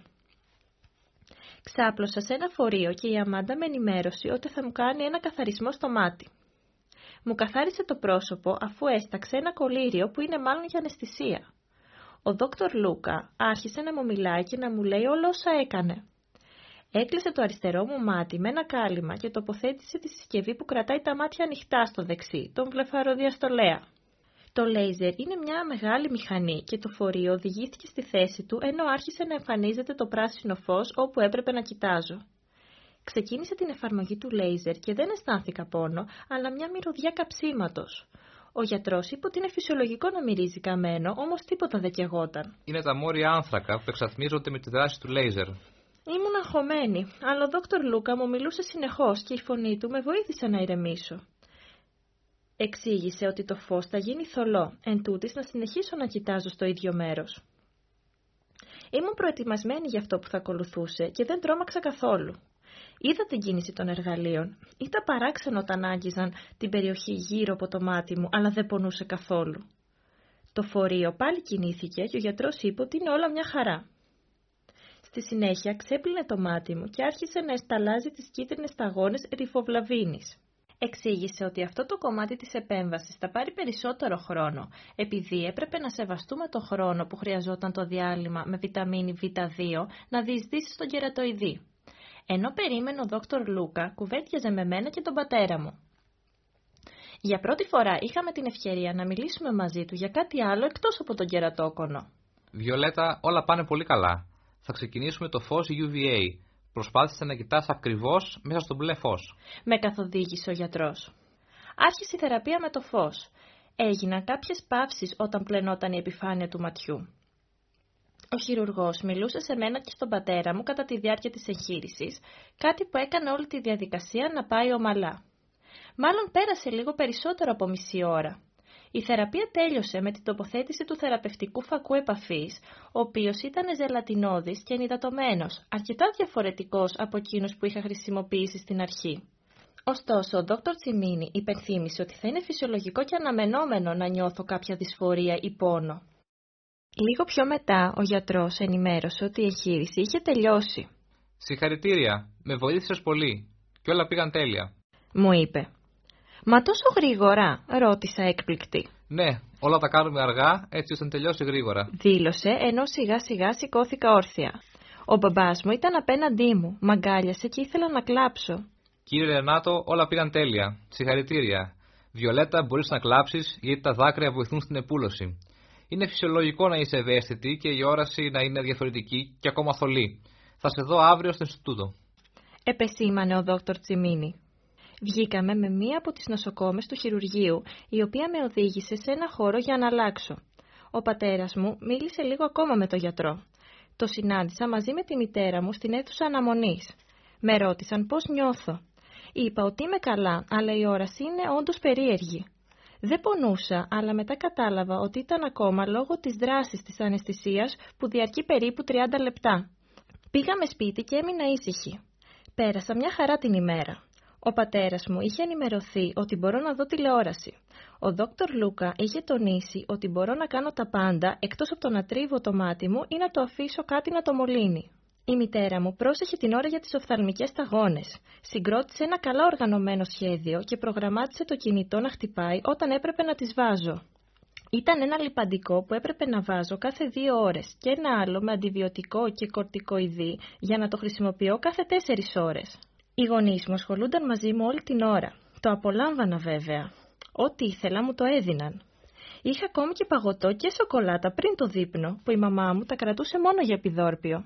Ξάπλωσα σε ένα φορείο και η Αμάντα με ενημέρωσε ότι θα μου κάνει ένα καθαρισμό στο μάτι. Μου καθάρισε το πρόσωπο αφού έσταξε ένα κολλήριο που είναι μάλλον για αναισθησία. Ο Δ. Λούκα άρχισε να μου μιλάει και να μου λέει όλα όσα έκανε. Έκλεισε το αριστερό μου μάτι με ένα κάλυμα και τοποθέτησε τη συσκευή που κρατάει τα μάτια ανοιχτά στο δεξί, τον βλεφαροδιαστολέα. Το λέιζερ είναι μια μεγάλη μηχανή και το φορείο οδηγήθηκε στη θέση του ενώ άρχισε να εμφανίζεται το πράσινο φως όπου έπρεπε να κοιτάζω. Ξεκίνησε την εφαρμογή του λέιζερ και δεν αισθάνθηκα πόνο, αλλά μια μυρωδιά καψίματος. Ο γιατρός είπε ότι είναι φυσιολογικό να μυρίζει καμένο, όμως τίποτα δεν καιγόταν. Είναι τα μόρια άνθρακα που εξατμίζονται με τη δράση του λέιζερ. Ήμουν αγχωμένη, αλλά ο Δ. Λούκα μου μιλούσε συνεχώς και η φωνή του με βοήθησε να ηρεμήσω. Εξήγησε ότι το φως θα γίνει θολό, εν τούτης να συνεχίσω να κοιτάζω στο ίδιο μέρος. Ήμουν προετοιμασμένη για αυτό που θα ακολουθούσε και δεν τρόμαξα καθόλου. Είδα την κίνηση των εργαλείων. Ήταν παράξενο όταν άγγιζαν την περιοχή γύρω από το μάτι μου, αλλά δεν πονούσε καθόλου. Το φορείο πάλι κινήθηκε και ο γιατρός είπε ότι είναι όλα μια χαρά. Στη συνέχεια ξέπλυνε το μάτι μου και άρχισε να εσταλάζει τις κίτρινες σταγόνες ριφοβλαβίνης. Εξήγησε ότι αυτό το κομμάτι της επέμβασης θα πάρει περισσότερο χρόνο, επειδή έπρεπε να σεβαστούμε το χρόνο που χρειαζόταν το διάλειμμα με βιταμίνη Β2 να διεισδύσει στον κερατοειδή. Ενώ περίμενε ο Δ. Λούκα, κουβέντιαζε με μένα και τον πατέρα μου. Για πρώτη φορά είχαμε την ευκαιρία να μιλήσουμε μαζί του για κάτι άλλο εκτός από τον κερατόκονο. Βιολέτα, όλα πάνε πολύ καλά. Θα ξεκινήσουμε το φως UVA. Προσπάθησε να κοιτάς ακριβώς μέσα στο μπλε φως. Με καθοδήγησε ο γιατρός. Άρχισε η θεραπεία με το φως. Έγιναν κάποιες παύσεις όταν πλενόταν η επιφάνεια του ματιού. Ο χειρουργός μιλούσε σε μένα και στον πατέρα μου κατά τη διάρκεια της εγχείρησης, κάτι που έκανε όλη τη διαδικασία να πάει ομαλά. Μάλλον πέρασε λίγο περισσότερο από μισή ώρα. Η θεραπεία τέλειωσε με την τοποθέτηση του θεραπευτικού φακού επαφής, ο οποίος ήταν ζελατινώδης και ενυδατωμένος, αρκετά διαφορετικός από εκείνους που είχα χρησιμοποιήσει στην αρχή. Ωστόσο, ο Δόκτωρ Τσιμίνι υπενθύμησε ότι θα είναι φυσιολογικό και αναμενόμενο να νιώθω κάποια δυσφορία ή πόνο. Λίγο πιο μετά, ο γιατρός ενημέρωσε ότι η εγχείρηση είχε τελειώσει. Συγχαρητήρια, με βοήθησες πολύ και όλα πήγαν τέλεια. Μου είπε. Μα τόσο γρήγορα, ρώτησα έκπληκτη. Ναι, όλα τα κάνουμε αργά έτσι ώστε να τελειώσει γρήγορα. Δήλωσε ενώ σιγά σιγά σηκώθηκα όρθια. Ο μπαμπάς μου ήταν απέναντί μου, μ' αγκάλιασε και ήθελα να κλάψω. Κύριε Ρενάτο, όλα πήγαν τέλεια. Συγχαρητήρια. Βιολέτα, μπορείς να κλάψεις γιατί τα δάκρυα βοηθούν στην επούλωση. Είναι φυσιολογικό να είσαι ευαίσθητη και η όραση να είναι διαφορετική και ακόμα θολή. Θα σε δω αύριο στο Ινστιτούτο. Επεσήμανε ο Δόκτωρ Τσιμίνι. Βγήκαμε με μία από τις νοσοκόμες του χειρουργείου, η οποία με οδήγησε σε ένα χώρο για να αλλάξω. Ο πατέρας μου μίλησε λίγο ακόμα με τον γιατρό. Το συνάντησα μαζί με τη μητέρα μου στην αίθουσα αναμονής. Με ρώτησαν πώς νιώθω. Είπα ότι είμαι καλά, αλλά η όραση είναι όντως περίεργη. Δεν πονούσα, αλλά μετά κατάλαβα ότι ήταν ακόμα λόγω της δράσης της αναισθησίας που διαρκεί περίπου 30 λεπτά. Πήγαμε σπίτι και έμεινα ήσυχη. Πέρασα μια χαρά την ημέρα. Ο πατέρας μου είχε ενημερωθεί ότι μπορώ να δω τηλεόραση. Ο Δόκτωρ Λούκα είχε τονίσει ότι μπορώ να κάνω τα πάντα εκτός από το να τρίβω το μάτι μου ή να το αφήσω κάτι να το μολύνει. Η μητέρα μου πρόσεχε την ώρα για τις οφθαλμικές σταγόνες. Συγκρότησε ένα καλά οργανωμένο σχέδιο και προγραμμάτισε το κινητό να χτυπάει όταν έπρεπε να τις βάζω. Ήταν ένα λιπαντικό που έπρεπε να βάζω κάθε 2 ώρες και ένα άλλο με αντιβιωτικό και κορτικοειδή για να το χρησιμοποιώ κάθε 4 ώρες. Οι γονείς μου ασχολούνταν μαζί μου όλη την ώρα. Το απολάμβανα βέβαια. Ό,τι ήθελα μου το έδιναν. Είχα ακόμη και παγωτό και σοκολάτα πριν το δείπνο που η μαμά μου τα κρατούσε μόνο για επιδόρπιο.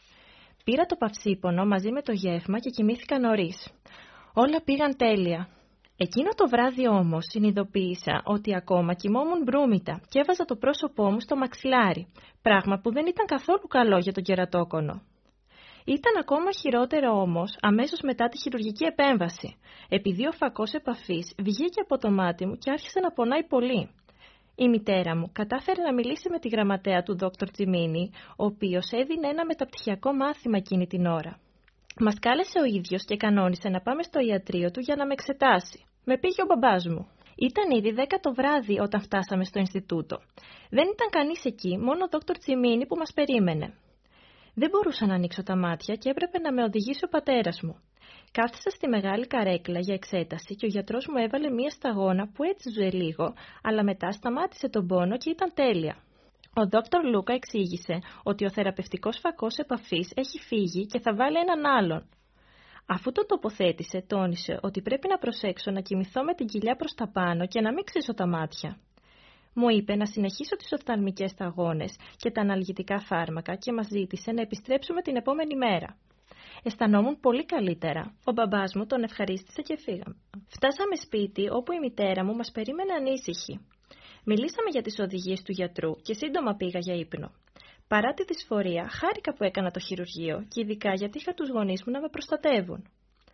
Πήρα το παυσίπονο μαζί με το γεύμα και κοιμήθηκα νωρίς. Όλα πήγαν τέλεια. Εκείνο το βράδυ όμως συνειδητοποίησα ότι ακόμα κοιμόμουν μπρούμητα και έβαζα το πρόσωπό μου στο μαξιλάρι, πράγμα που δεν ήταν καθόλου καλό για τον κερατόκονο. Ήταν ακόμα χειρότερο όμως αμέσως μετά τη χειρουργική επέμβαση, επειδή ο φακός επαφής βγήκε από το μάτι μου και άρχισε να πονάει πολύ. Η μητέρα μου κατάφερε να μιλήσει με τη γραμματέα του Δόκτωρ Τσιμίνι, ο οποίος έδινε ένα μεταπτυχιακό μάθημα εκείνη την ώρα. Μας κάλεσε ο ίδιος και κανόνισε να πάμε στο ιατρείο του για να με εξετάσει. Με πήγε ο μπαμπάς μου. Ήταν ήδη 10 το βράδυ όταν φτάσαμε στο Ινστιτούτο. Δεν ήταν κανείς εκεί, μόνο ο Δόκτωρ Τσιμίνι που μας περίμενε. Δεν μπορούσα να ανοίξω τα μάτια και έπρεπε να με οδηγήσει ο πατέρας μου. Κάθισα στη μεγάλη καρέκλα για εξέταση και ο γιατρός μου έβαλε μία σταγόνα που έτσιζε λίγο, αλλά μετά σταμάτησε τον πόνο και ήταν τέλεια. Ο Δόκτωρ Λούκα εξήγησε ότι ο θεραπευτικός φακός επαφής έχει φύγει και θα βάλει έναν άλλον. Αφού το τοποθέτησε, τόνισε ότι πρέπει να προσέξω να κοιμηθώ με την κοιλιά προς τα πάνω και να μην ξύσω τα μάτια. Μου είπε να συνεχίσω τις οφθαλμικές σταγόνες και τα αναλγητικά φάρμακα και μας ζήτησε να επιστρέψουμε την επόμενη μέρα. Αισθανόμουν πολύ καλύτερα. Ο μπαμπάς μου τον ευχαρίστησε και φύγαμε. Φτάσαμε σπίτι όπου η μητέρα μου μας περίμενε ανήσυχη. Μιλήσαμε για τις οδηγίες του γιατρού και σύντομα πήγα για ύπνο. Παρά τη δυσφορία, χάρηκα που έκανα το χειρουργείο και ειδικά γιατί είχα τους γονείς μου να με προστατεύουν.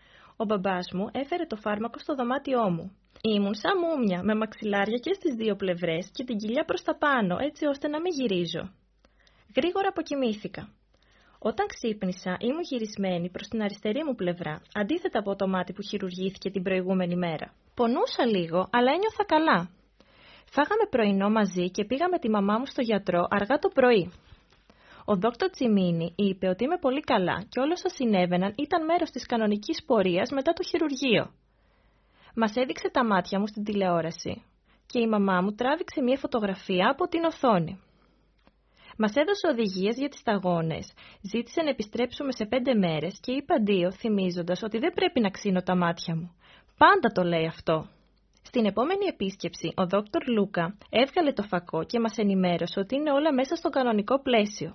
Ο μπαμπάς μου έφερε το φάρμακο στο δωμάτιό μου. Ήμουν σαν μούμια, με μαξιλάρια και στις 2 πλευρές και την κοιλιά προς τα πάνω, έτσι ώστε να μην γυρίζω. Γρήγορα αποκοιμήθηκα. Όταν ξύπνησα, ήμουν γυρισμένη προς την αριστερή μου πλευρά, αντίθετα από το μάτι που χειρουργήθηκε την προηγούμενη μέρα. Πονούσα λίγο, αλλά ένιωθα καλά. Φάγαμε πρωινό μαζί και πήγαμε τη μαμά μου στο γιατρό αργά το πρωί. Ο Δόκτωρ Τσιμίνι είπε ότι είμαι πολύ καλά και όλα όσα συνέβαιναν ήταν μέρος της κανονικής πορείας μετά το χειρουργείο. Μας έδειξε τα μάτια μου στην τηλεόραση και η μαμά μου τράβηξε μια φωτογραφία από την οθόνη. Μας έδωσε οδηγίες για τις σταγόνες, ζήτησε να επιστρέψουμε σε 5 μέρες και είπα αντίο θυμίζοντας ότι δεν πρέπει να ξύνω τα μάτια μου. Πάντα το λέει αυτό. Στην επόμενη επίσκεψη, ο Δόκτωρ Λούκα έβγαλε το φακό και μας ενημέρωσε ότι είναι όλα μέσα στο κανονικό πλαίσιο.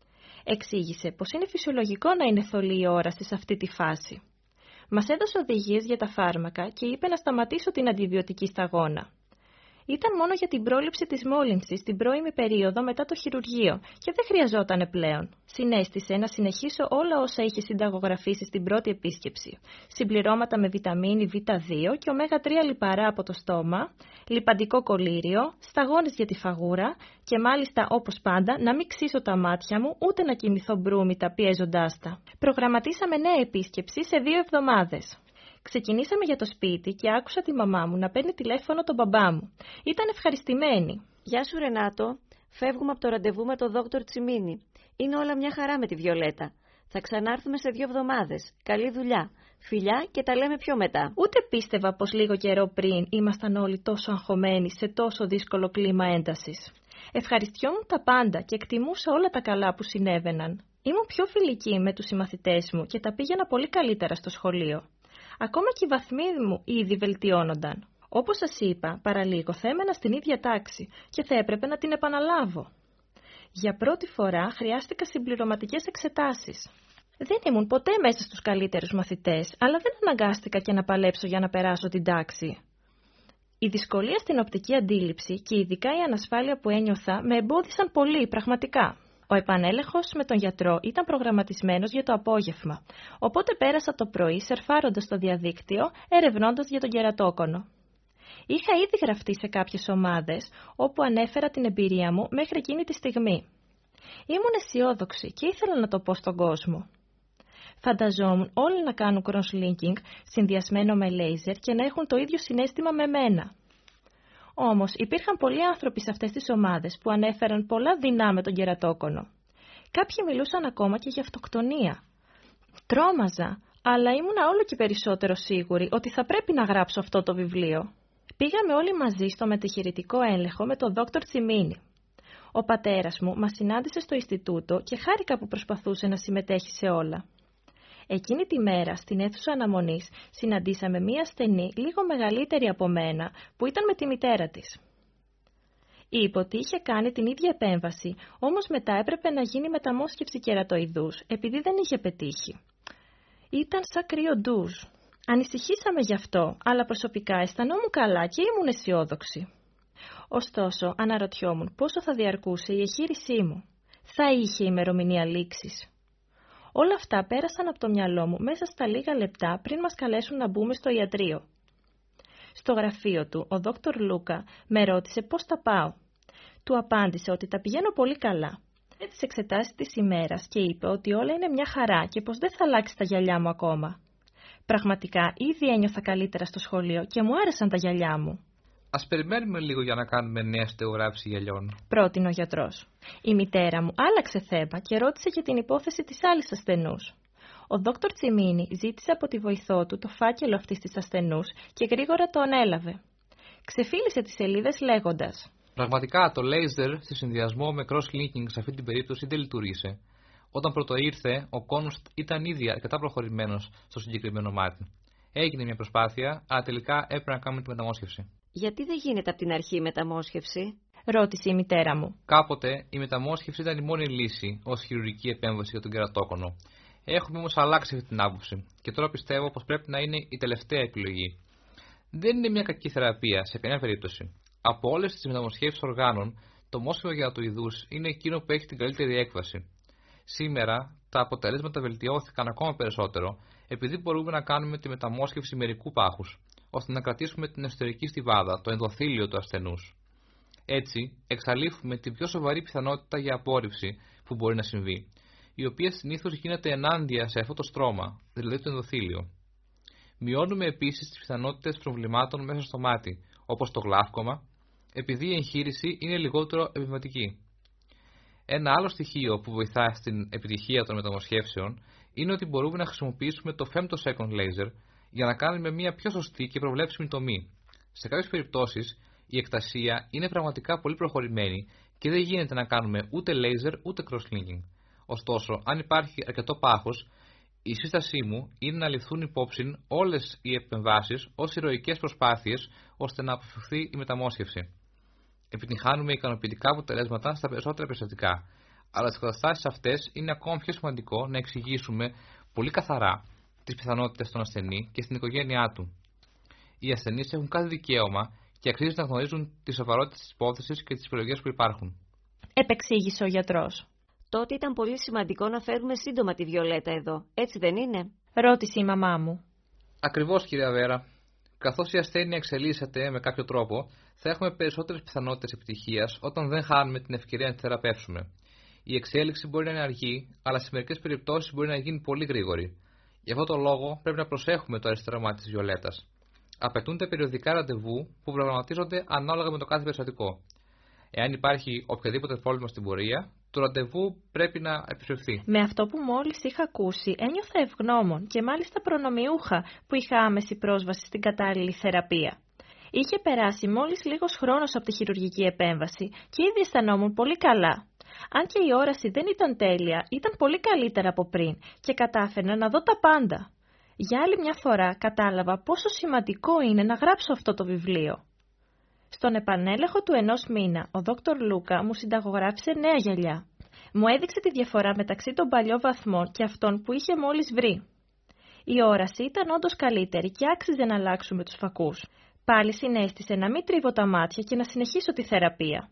Εξήγησε πως είναι φυσιολογικό να είναι θολή η όραση σε αυτή τη φάση. Μας έδωσε οδηγίες για τα φάρμακα και είπε να σταματήσω την αντιβιωτική σταγόνα. Ήταν μόνο για την πρόληψη της μόλυνσης στην πρώιμη περίοδο μετά το χειρουργείο και δεν χρειαζόταν πλέον. Συνέστησε να συνεχίσω όλα όσα είχε συνταγογραφήσει στην πρώτη επίσκεψη. Συμπληρώματα με βιταμίνη Β2 και ω3 λιπαρά από το στόμα, λιπαντικό κολλήριο, σταγόνες για τη φαγούρα και μάλιστα όπως πάντα να μην ξύσω τα μάτια μου ούτε να κοιμηθώ μπρούμητα πιέζοντάς τα. Προγραμματίσαμε νέα επίσκεψη σε 2 εβδομάδες. Ξεκινήσαμε για το σπίτι και άκουσα τη μαμά μου να παίρνει τηλέφωνο τον μπαμπά μου. Ήταν ευχαριστημένη. Γεια σου Ρενάτο, φεύγουμε από το ραντεβού με τον Δόκτωρ Τσιμίνη. Είναι όλα μια χαρά με τη Βιολέτα. Θα ξανάρθουμε σε 2 εβδομάδες. Καλή δουλειά. Φιλιά και τα λέμε πιο μετά. Ούτε πίστευα πως λίγο καιρό πριν ήμασταν όλοι τόσο αγχωμένοι σε τόσο δύσκολο κλίμα έντασης. Ευχαριστιόμουν τα πάντα και εκτιμούσα όλα τα καλά που συνέβαιναν. Ήμουν πιο φιλική με τους συμμαθητές μου και τα πήγαινα πολύ καλύτερα στο σχολείο. Ακόμα και οι βαθμοί μου ήδη βελτιώνονταν. Όπως σας είπα, παραλίγο θα έμενα στην ίδια τάξη και θα έπρεπε να την επαναλάβω. Για πρώτη φορά χρειάστηκα συμπληρωματικές εξετάσεις. Δεν ήμουν ποτέ μέσα στους καλύτερους μαθητές, αλλά δεν αναγκάστηκα και να παλέψω για να περάσω την τάξη. Η δυσκολία στην οπτική αντίληψη και ειδικά η ανασφάλεια που ένιωθα με εμπόδισαν πολύ πραγματικά. Ο επανέλεγχος με τον γιατρό ήταν προγραμματισμένος για το απόγευμα, οπότε πέρασα το πρωί σερφάροντας στο διαδίκτυο, ερευνώντας για τον κερατόκονο. Είχα ήδη γραφτεί σε κάποιες ομάδες, όπου ανέφερα την εμπειρία μου μέχρι εκείνη τη στιγμή. Ήμουν αισιόδοξη και ήθελα να το πω στον κόσμο. Φανταζόμουν όλοι να κάνουν cross-linking συνδυασμένο με λέιζερ και να έχουν το ίδιο συναίσθημα με μένα. Όμως υπήρχαν πολλοί άνθρωποι σε αυτές τις ομάδες που ανέφεραν πολλά δεινά με τον κερατόκονο. Κάποιοι μιλούσαν ακόμα και για αυτοκτονία. Τρόμαζα, αλλά ήμουνα όλο και περισσότερο σίγουρη ότι θα πρέπει να γράψω αυτό το βιβλίο. Πήγαμε όλοι μαζί στο μετεχειρητικό έλεγχο με τον Δόκτωρ Τσιμίνη. Ο πατέρας μου μας συνάντησε στο Ινστιτούτο και χάρηκα που προσπαθούσε να συμμετέχει σε όλα. Εκείνη τη μέρα, στην αίθουσα αναμονής, συναντήσαμε μία ασθενή λίγο μεγαλύτερη από μένα, που ήταν με τη μητέρα της. Είπε ότι είχε κάνει την ίδια επέμβαση, όμως μετά έπρεπε να γίνει μεταμόσχευση κερατοειδούς, επειδή δεν είχε πετύχει. Ήταν σαν κρύο ντουζ. Ανησυχήσαμε γι' αυτό, αλλά προσωπικά αισθανόμουν καλά και ήμουν αισιόδοξη. Ωστόσο, αναρωτιόμουν πόσο θα διαρκούσε η εγχείρησή μου. Θα είχε ημερομηνία λήξης. Όλα αυτά πέρασαν από το μυαλό μου μέσα στα λίγα λεπτά πριν μας καλέσουν να μπούμε στο ιατρείο. Στο γραφείο του, ο Δόκτωρ Λούκα με ρώτησε πώς τα πάω. Του απάντησε ότι τα πηγαίνω πολύ καλά. Τις εξετάσεις της ημέρας και είπε ότι όλα είναι μια χαρά και πως δεν θα αλλάξει τα γυαλιά μου ακόμα. Πραγματικά ήδη ένιωθα καλύτερα στο σχολείο και μου άρεσαν τα γυαλιά μου. Ας περιμένουμε λίγο για να κάνουμε νέα στεογράφηση γυαλιών, πρότεινε ο γιατρός. Η μητέρα μου άλλαξε θέμα και ρώτησε για την υπόθεση της άλλης ασθενούς. Ο Δόκτωρ Τσιμίνη ζήτησε από τη βοηθό του το φάκελο αυτής της ασθενούς και γρήγορα το ανέλαβε. Ξεφύλισε τις σελίδες λέγοντας: πραγματικά το λέιζερ σε συνδυασμό με cross-linking σε αυτή την περίπτωση δεν λειτουργήσε. Όταν πρώτο ήρθε, ο κόνος ήταν ήδη αρκετά προχωρημένος στο συγκεκριμένο μάτι. Έγινε μια προσπάθεια, αλλά τελικά έπρεπε να κάνουμε τη μεταμόσχευση. Γιατί δεν γίνεται από την αρχή η μεταμόσχευση? Ρώτησε η μητέρα μου. Κάποτε η μεταμόσχευση ήταν η μόνη λύση ως χειρουργική επέμβαση για τον κερατόκονο. Έχουμε όμως αλλάξει αυτή την άποψη και τώρα πιστεύω πως πρέπει να είναι η τελευταία επιλογή. Δεν είναι μια κακή θεραπεία σε καμιά περίπτωση. Από όλες τις μεταμοσχεύσεις οργάνων, το μόσχευμα γερατοειδούς είναι εκείνο που έχει την καλύτερη έκβαση. Σήμερα τα αποτελέσματα βελτιώθηκαν ακόμα περισσότερο επειδή μπορούμε να κάνουμε τη μεταμόσχευση μερικού πάχους, ώστε να κρατήσουμε την εσωτερική στιβάδα, το ενδοθήλιο του ασθενούς. Έτσι, εξαλείφουμε την πιο σοβαρή πιθανότητα για απόρριψη που μπορεί να συμβεί, η οποία συνήθως γίνεται ενάντια σε αυτό το στρώμα, δηλαδή το ενδοθήλιο. Μειώνουμε επίσης τις πιθανότητες προβλημάτων μέσα στο μάτι, όπως το γλαύκομα, επειδή η εγχείρηση είναι λιγότερο επιβατική. Ένα άλλο στοιχείο που βοηθά στην επιτυχία των μεταμοσχεύσεων είναι ότι μπορούμε να χρησιμοποιήσουμε το femtosecond laser για να κάνουμε μια πιο σωστή και προβλέψιμη τομή. Σε κάποιες περιπτώσεις η εκτασία είναι πραγματικά πολύ προχωρημένη και δεν γίνεται να κάνουμε ούτε laser ούτε cross-linking. Ωστόσο, αν υπάρχει αρκετό πάχος, Η σύστασή μου είναι να ληφθούν υπόψη όλες οι επεμβάσεις ως ηρωικές προσπάθειες ώστε να αποφευχθεί η μεταμόσχευση. Επιτυγχάνουμε ικανοποιητικά αποτελέσματα στα περισσότερα περιστατικά, αλλά στις καταστάσεις αυτές είναι ακόμα πιο σημαντικό να εξηγήσουμε πολύ καθαρά τις πιθανότητες στον ασθενή και στην οικογένειά του. Οι ασθενείς έχουν κάθε δικαίωμα και αξίζει να γνωρίζουν τη σοβαρότητα της υπόθεσης και τις επιλογές που υπάρχουν. Επεξήγησε ο γιατρός. Τότε ήταν πολύ σημαντικό να φέρουμε σύντομα τη Βιολέτα εδώ, έτσι δεν είναι? Ρώτησε η μαμά μου. Ακριβώς, κυρία Βέρα. Καθώς η ασθένεια εξελίσσεται με κάποιο τρόπο, θα έχουμε περισσότερες πιθανότητες επιτυχίας όταν δεν χάνουμε την ευκαιρία να τη θεραπεύσουμε. Η εξέλιξη μπορεί να είναι αργή, αλλά σε μερικές περιπτώσεις μπορεί να γίνει πολύ γρήγορη. Γι' αυτό το λόγο πρέπει να προσέχουμε το αριστερό μάτι της Βιολέτας. Απαιτούνται περιοδικά ραντεβού που προγραμματίζονται ανάλογα με το κάθε περιστατικό. Εάν υπάρχει οποιοδήποτε πρόβλημα στην πορεία, το ραντεβού πρέπει να επισκεφθεί. Με αυτό που μόλις είχα ακούσει, ένιωθα ευγνώμων και μάλιστα προνομιούχα που είχα άμεση πρόσβαση στην κατάλληλη θεραπεία. Είχε περάσει μόλις λίγος χρόνος από τη χειρουργική επέμβαση και ήδη αισθανόμουν πολύ καλά. Αν και η όραση δεν ήταν τέλεια, ήταν πολύ καλύτερα από πριν και κατάφερνα να δω τα πάντα. Για άλλη μια φορά κατάλαβα πόσο σημαντικό είναι να γράψω αυτό το βιβλίο. Στον επανέλεγχο του 1 μήνα, ο Δόκτωρ Λούκα μου συνταγογράφησε νέα γυαλιά. Μου έδειξε τη διαφορά μεταξύ των παλιών βαθμών και αυτών που είχε μόλις βρει. Η όραση ήταν όντως καλύτερη και άξιζε να αλλάξουμε τους φακούς. Πάλι συνέστησε να μην τρίβω τα μάτια και να συνεχίσω τη θεραπεία.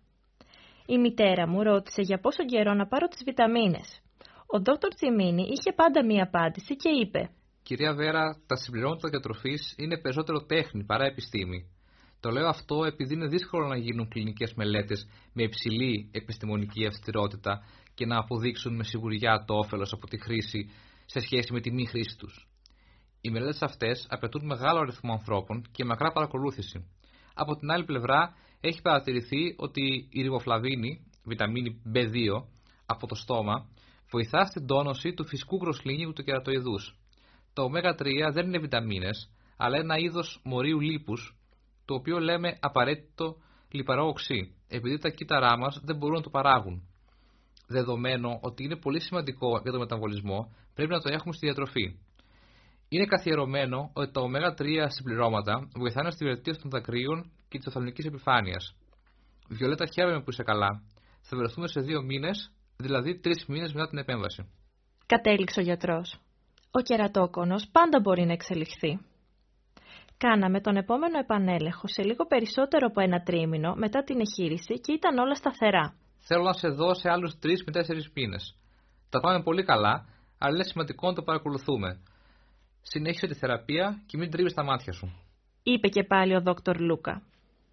Η μητέρα μου ρώτησε για πόσο καιρό να πάρω τις βιταμίνες. Ο Δόκτωρ Τσιμίνι είχε πάντα μία απάντηση και είπε: Κυρία Βέρα, τα συμπληρώματα διατροφής είναι περισσότερο τέχνη παρά επιστήμη. Το λέω αυτό επειδή είναι δύσκολο να γίνουν κλινικές μελέτες με υψηλή επιστημονική αυστηρότητα και να αποδείξουν με σιγουριά το όφελος από τη χρήση σε σχέση με τη μη χρήση τους. Οι μελέτες αυτές απαιτούν μεγάλο αριθμό ανθρώπων και μακρά παρακολούθηση. Από την άλλη πλευρά, έχει παρατηρηθεί ότι η ριβοφλαβίνη, βιταμίνη B2, από το στόμα, βοηθά στην τόνωση του φυσικού κροσλίνιου του κερατοειδούς. Το ω3 δεν είναι βιταμίνες, αλλά ένα είδος μορίου λίπους, το οποίο λέμε απαραίτητο λιπαρό οξύ, επειδή τα κύτταρά μας δεν μπορούν να το παράγουν. Δεδομένου ότι είναι πολύ σημαντικό για το μεταβολισμό, πρέπει να το έχουμε στη διατροφή. Είναι καθιερωμένο ότι τα ω3 συμπληρώματα βοηθάνε στη βελτίωση των δακρύων και της οφθαλμικής επιφάνειας. Βιολέτα, χαίρομαι που είσαι καλά. Θα βρεθούμε σε 2 μήνες, δηλαδή 3 μήνες μετά την επέμβαση. Κατέληξε ο γιατρός. Ο κερατόκονος πάντα μπορεί να εξελιχθεί. Κάναμε τον επόμενο επανέλεγχο σε λίγο περισσότερο από 1 τρίμηνο μετά την εγχείρηση και ήταν όλα σταθερά. Θέλω να σε δω σε άλλους 3 με 4 μήνες. Τα πάμε πολύ καλά, αλλά είναι σημαντικό να το παρακολουθούμε. Συνέχισε τη θεραπεία και μην τρίβεις τα μάτια σου, είπε και πάλι ο Δόκτωρ Λούκα.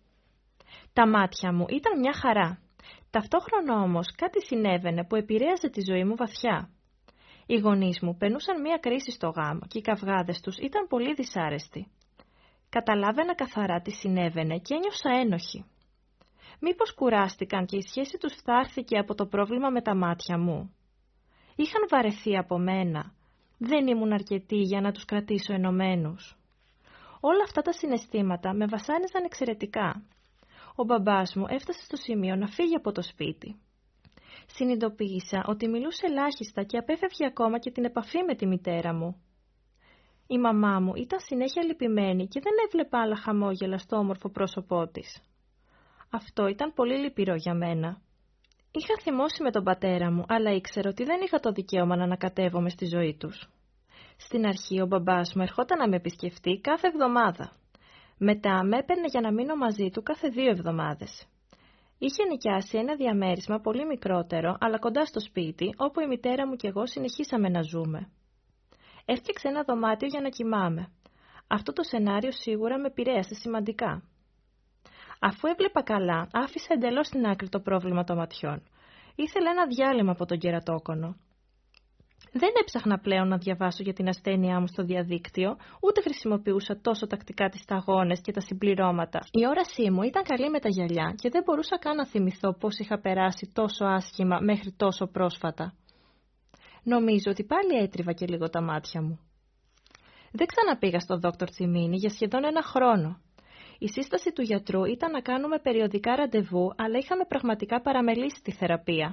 Τα μάτια μου ήταν μια χαρά. Ταυτόχρονα όμως κάτι συνέβαινε που επηρέαζε τη ζωή μου βαθιά. Οι γονείς μου περνούσαν μια κρίση στο γάμο και οι καυγάδες τους ήταν πολύ δυσάρεστοι. Καταλάβαινα καθαρά τι συνέβαινε και ένιωσα ένοχη. Μήπως κουράστηκαν και η σχέση τους φθάρθηκε από το πρόβλημα με τα μάτια μου? Είχαν βαρεθεί από μένα. Δεν ήμουν αρκετή για να τους κρατήσω ενωμένους. Όλα αυτά τα συναισθήματα με βασάνιζαν εξαιρετικά. Ο μπαμπάς μου έφτασε στο σημείο να φύγει από το σπίτι. Συνειδητοποίησα ότι μιλούσε ελάχιστα και απέφευγε ακόμα και την επαφή με τη μητέρα μου. Η μαμά μου ήταν συνέχεια λυπημένη και δεν έβλεπα άλλα χαμόγελα στο όμορφο πρόσωπό της. Αυτό ήταν πολύ λυπηρό για μένα. Είχα θυμώσει με τον πατέρα μου, αλλά ήξερα ότι δεν είχα το δικαίωμα να ανακατεύομαι στη ζωή τους. Στην αρχή ο μπαμπάς μου ερχόταν να με επισκεφτεί κάθε εβδομάδα. Μετά με έπαιρνε για να μείνω μαζί του κάθε 2 εβδομάδες. Είχε νοικιάσει ένα διαμέρισμα πολύ μικρότερο, αλλά κοντά στο σπίτι, όπου η μητέρα μου και εγώ συνεχίσαμε να ζούμε. Έφτιαξε ένα δωμάτιο για να κοιμάμαι. Αυτό το σενάριο σίγουρα με επηρέασε σημαντικά. Αφού έβλεπα καλά, άφησα εντελώς στην άκρη το πρόβλημα των ματιών. Ήθελα ένα διάλειμμα από τον κερατόκονο. Δεν έψαχνα πλέον να διαβάσω για την ασθένειά μου στο διαδίκτυο, ούτε χρησιμοποιούσα τόσο τακτικά τις σταγόνες και τα συμπληρώματα. Η όρασή μου ήταν καλή με τα γυαλιά και δεν μπορούσα καν να θυμηθώ πώς είχα περάσει τόσο άσχημα μέχρι τόσο πρόσφατα. Νομίζω ότι πάλι έτριβα και λίγο τα μάτια μου. Δεν ξαναπήγα στον Δόκτωρ Τσιμίνι για σχεδόν 1 χρόνο. Η σύσταση του γιατρού ήταν να κάνουμε περιοδικά ραντεβού, αλλά είχαμε πραγματικά παραμελήσει τη θεραπεία.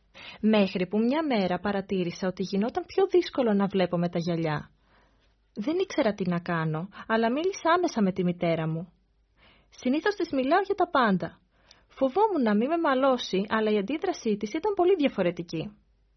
Μέχρι που μια μέρα παρατήρησα ότι γινόταν πιο δύσκολο να βλέπω με τα γυαλιά. Δεν ήξερα τι να κάνω, αλλά μίλησα άμεσα με τη μητέρα μου. Συνήθως της μιλάω για τα πάντα. Φοβόμουν να μην με μαλώσει, αλλά η αντίδρασή της ήταν πολύ διαφορετική.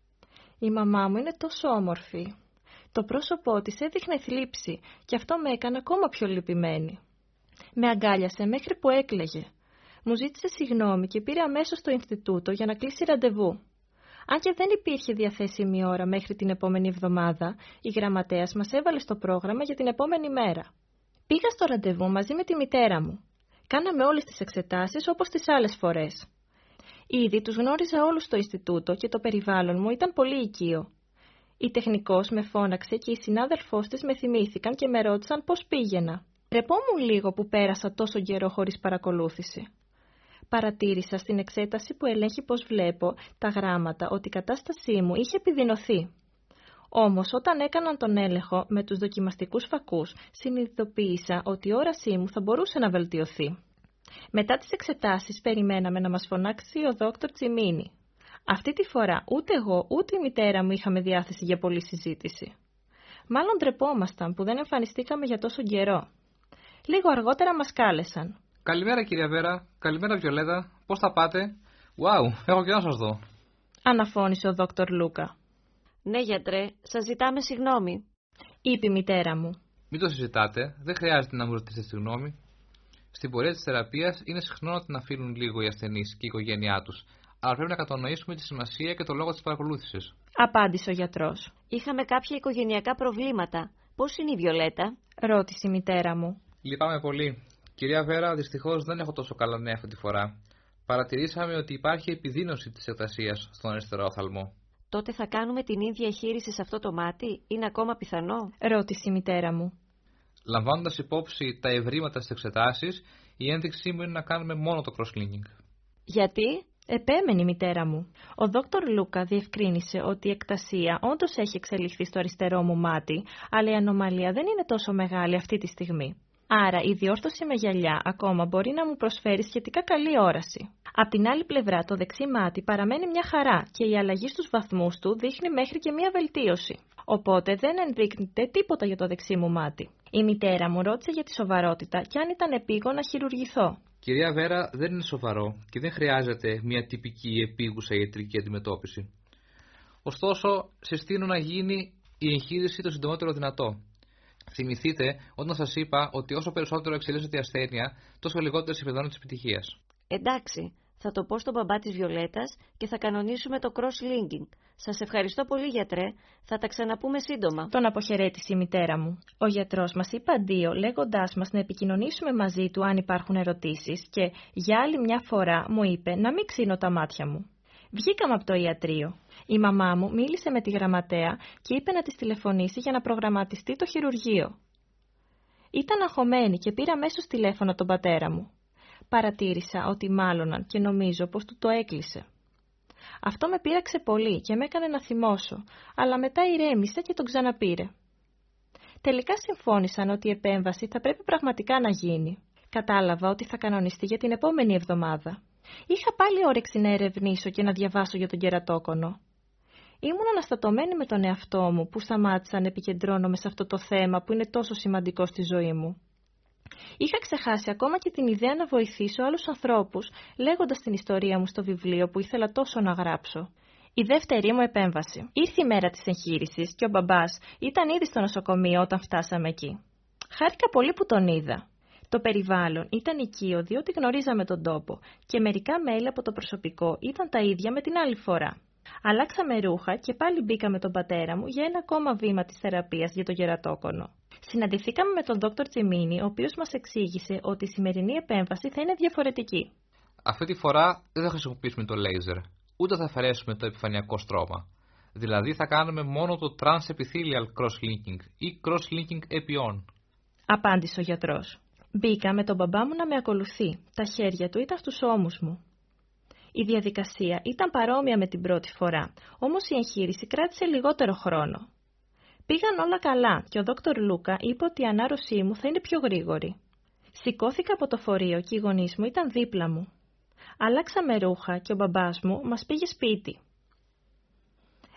Η μαμά μου είναι τόσο όμορφη. Το πρόσωπό της έδειχνε θλίψη και αυτό με έκανε ακόμα πιο λυπημένη. Με αγκάλιασε μέχρι που έκλαιγε. Μου ζήτησε συγγνώμη και πήρε αμέσως στο Ινστιτούτο για να κλείσει ραντεβού. Αν και δεν υπήρχε διαθέσιμη ώρα μέχρι την επόμενη εβδομάδα, η γραμματέας μας έβαλε στο πρόγραμμα για την επόμενη μέρα. Πήγα στο ραντεβού μαζί με τη μητέρα μου. Κάναμε όλες τις εξετάσεις όπως τις άλλες φορές. Ήδη τους γνώριζα όλους στο Ινστιτούτο και το περιβάλλον μου ήταν πολύ οικείο. Η τεχνικός με φώναξε και οι συνάδελφός της με θυμήθηκαν και με ρώτησαν πώς πήγαινα. Τρεπόμουν λίγο που πέρασα τόσο καιρό χωρίς παρακολούθηση. Παρατήρησα στην εξέταση που ελέγχει πώς βλέπω τα γράμματα ότι η κατάστασή μου είχε επιδεινωθεί. Όμως όταν έκαναν τον έλεγχο με τους δοκιμαστικούς φακούς, συνειδητοποίησα ότι η όρασή μου θα μπορούσε να βελτιωθεί. Μετά τις εξετάσεις περιμέναμε να μας φωνάξει ο δόκτωρ Τσιμίνη. Αυτή τη φορά ούτε εγώ ούτε η μητέρα μου είχαμε διάθεση για πολλή συζήτηση. Μάλλον ντρεπόμασταν που δεν εμφανιστήκαμε για τόσο καιρό. Λίγο αργότερα μας κάλεσαν. Καλημέρα κυρία Βέρα, καλημέρα Βιολέτα, πώς θα πάτε? Έχω και να σας δω. Αναφώνησε ο δόκτωρ Λούκα. Ναι γιατρέ, σας ζητάμε συγγνώμη, είπε η μητέρα μου. Μην το συζητάτε, δεν χρειάζεται να μου ρωτήσετε συγγνώμη. Στην πορεία της θεραπείας είναι συχνό να την αφήνουν λίγο οι ασθενείς και η οικογένειά τους, αλλά πρέπει να κατανοήσουμε τη σημασία και το λόγο της παρακολούθησης. Απάντησε ο γιατρός. Είχαμε κάποια οικογενειακά προβλήματα. Πώς είναι η Βιολέτα? Ρώτησε η μητέρα μου. Λυπάμαι πολύ. Κυρία Βέρα, δυστυχώς δεν έχω τόσο καλά νέα αυτή τη φορά. Παρατηρήσαμε ότι υπάρχει επιδείνωση της εκτασίας στον αριστερό οφθαλμό. Τότε θα κάνουμε την ίδια εγχείρηση σε αυτό το μάτι, είναι ακόμα πιθανό? Ρώτησε η μητέρα μου. Λαμβάνοντας υπόψη τα ευρήματα στις εξετάσεις, η ένδειξή μου είναι να κάνουμε μόνο το cross-linking. Γιατί? Επέμενε η μητέρα μου. Ο δόκτωρ Λούκα διευκρίνησε ότι η εκτασία όντως έχει εξελιχθεί στο αριστερό μου μάτι, αλλά η ανομαλία δεν είναι τόσο μεγάλη αυτή τη στιγμή. Άρα η διόρθωση με γυαλιά ακόμα μπορεί να μου προσφέρει σχετικά καλή όραση. Απ' την άλλη πλευρά το δεξί μάτι παραμένει μια χαρά και η αλλαγή στους βαθμούς του δείχνει μέχρι και μια βελτίωση. Οπότε δεν ενδείκνυται τίποτα για το δεξί μου μάτι. Η μητέρα μου ρώτησε για τη σοβαρότητα και αν ήταν επίγον να χειρουργηθώ. Κυρία Βέρα, δεν είναι σοβαρό και δεν χρειάζεται μια τυπική επίγουσα ιατρική αντιμετώπιση. Ωστόσο, συστήνω να γίνει η εγχείρηση το συντομότερο δυνατό. Θυμηθείτε όταν σας είπα ότι όσο περισσότερο εξελίσσεται η ασθένεια, τόσο λιγότερες οι πιθανότητες της επιτυχίας. Εντάξει, θα το πω στον μπαμπά της Βιολέτας και θα κανονίσουμε το cross-linking. Σας ευχαριστώ πολύ γιατρέ, θα τα ξαναπούμε σύντομα. Τον αποχαιρέτησε η μητέρα μου. Ο γιατρός μας είπε αντίο λέγοντάς μας να επικοινωνήσουμε μαζί του αν υπάρχουν ερωτήσεις και για άλλη μια φορά μου είπε να μην ξύνω τα μάτια μου. Βγήκαμε από το ιατρείο. Η μαμά μου μίλησε με τη γραμματέα και είπε να της τηλεφωνήσει για να προγραμματιστεί το χειρουργείο. Ήταν αγχωμένη και πήρα αμέσως τηλέφωνο τον πατέρα μου. Παρατήρησα ότι μάλωναν και νομίζω πως του το έκλεισε. Αυτό με πείραξε πολύ και με έκανε να θυμώσω, αλλά μετά ηρέμησε και τον ξαναπήρε. Τελικά συμφώνησαν ότι η επέμβαση θα πρέπει πραγματικά να γίνει. Κατάλαβα ότι θα κανονιστεί για την επόμενη εβδομάδα. Είχα πάλι όρεξη να ερευνήσω και να διαβάσω για τον κερατόκονο. Ήμουν αναστατωμένη με τον εαυτό μου που σταμάτησα να επικεντρώνομαι σε αυτό το θέμα που είναι τόσο σημαντικό στη ζωή μου. Είχα ξεχάσει ακόμα και την ιδέα να βοηθήσω άλλους ανθρώπους λέγοντας την ιστορία μου στο βιβλίο που ήθελα τόσο να γράψω. Η δεύτερη μου επέμβαση. Ήρθε η μέρα της εγχείρησης και ο μπαμπάς ήταν ήδη στο νοσοκομείο όταν φτάσαμε εκεί. Χάρηκα πολύ που τον είδα. Το περιβάλλον ήταν οικείο διότι γνωρίζαμε τον τόπο και μερικά μέλη από το προσωπικό ήταν τα ίδια με την άλλη φορά. Αλλάξαμε ρούχα και πάλι μπήκαμε τον πατέρα μου για ένα ακόμα βήμα της θεραπείας για το κερατόκονο. Συναντηθήκαμε με τον δόκτωρ Τσιμίνη, ο οποίος μας εξήγησε ότι η σημερινή επέμβαση θα είναι διαφορετική. Αυτή τη φορά δεν θα χρησιμοποιήσουμε το λέιζερ, ούτε θα αφαιρέσουμε το επιφανειακό στρώμα. Δηλαδή θα κάνουμε μόνο το transepithelial cross-linking ή cross-linking επιών. Απάντησε ο γιατρός. Μπήκα με τον μπαμπά μου να με ακολουθεί. Τα χέρια του ήταν στους ώμους μου. Η διαδικασία ήταν παρόμοια με την πρώτη φορά, όμως η εγχείρηση κράτησε λιγότερο χρόνο. Πήγαν όλα καλά και ο δόκτωρ Λούκα είπε ότι η ανάρρωσή μου θα είναι πιο γρήγορη. Σηκώθηκα από το φορείο και οι γονείς μου ήταν δίπλα μου. Αλλάξαμε ρούχα και ο μπαμπάς μου μας πήγε σπίτι.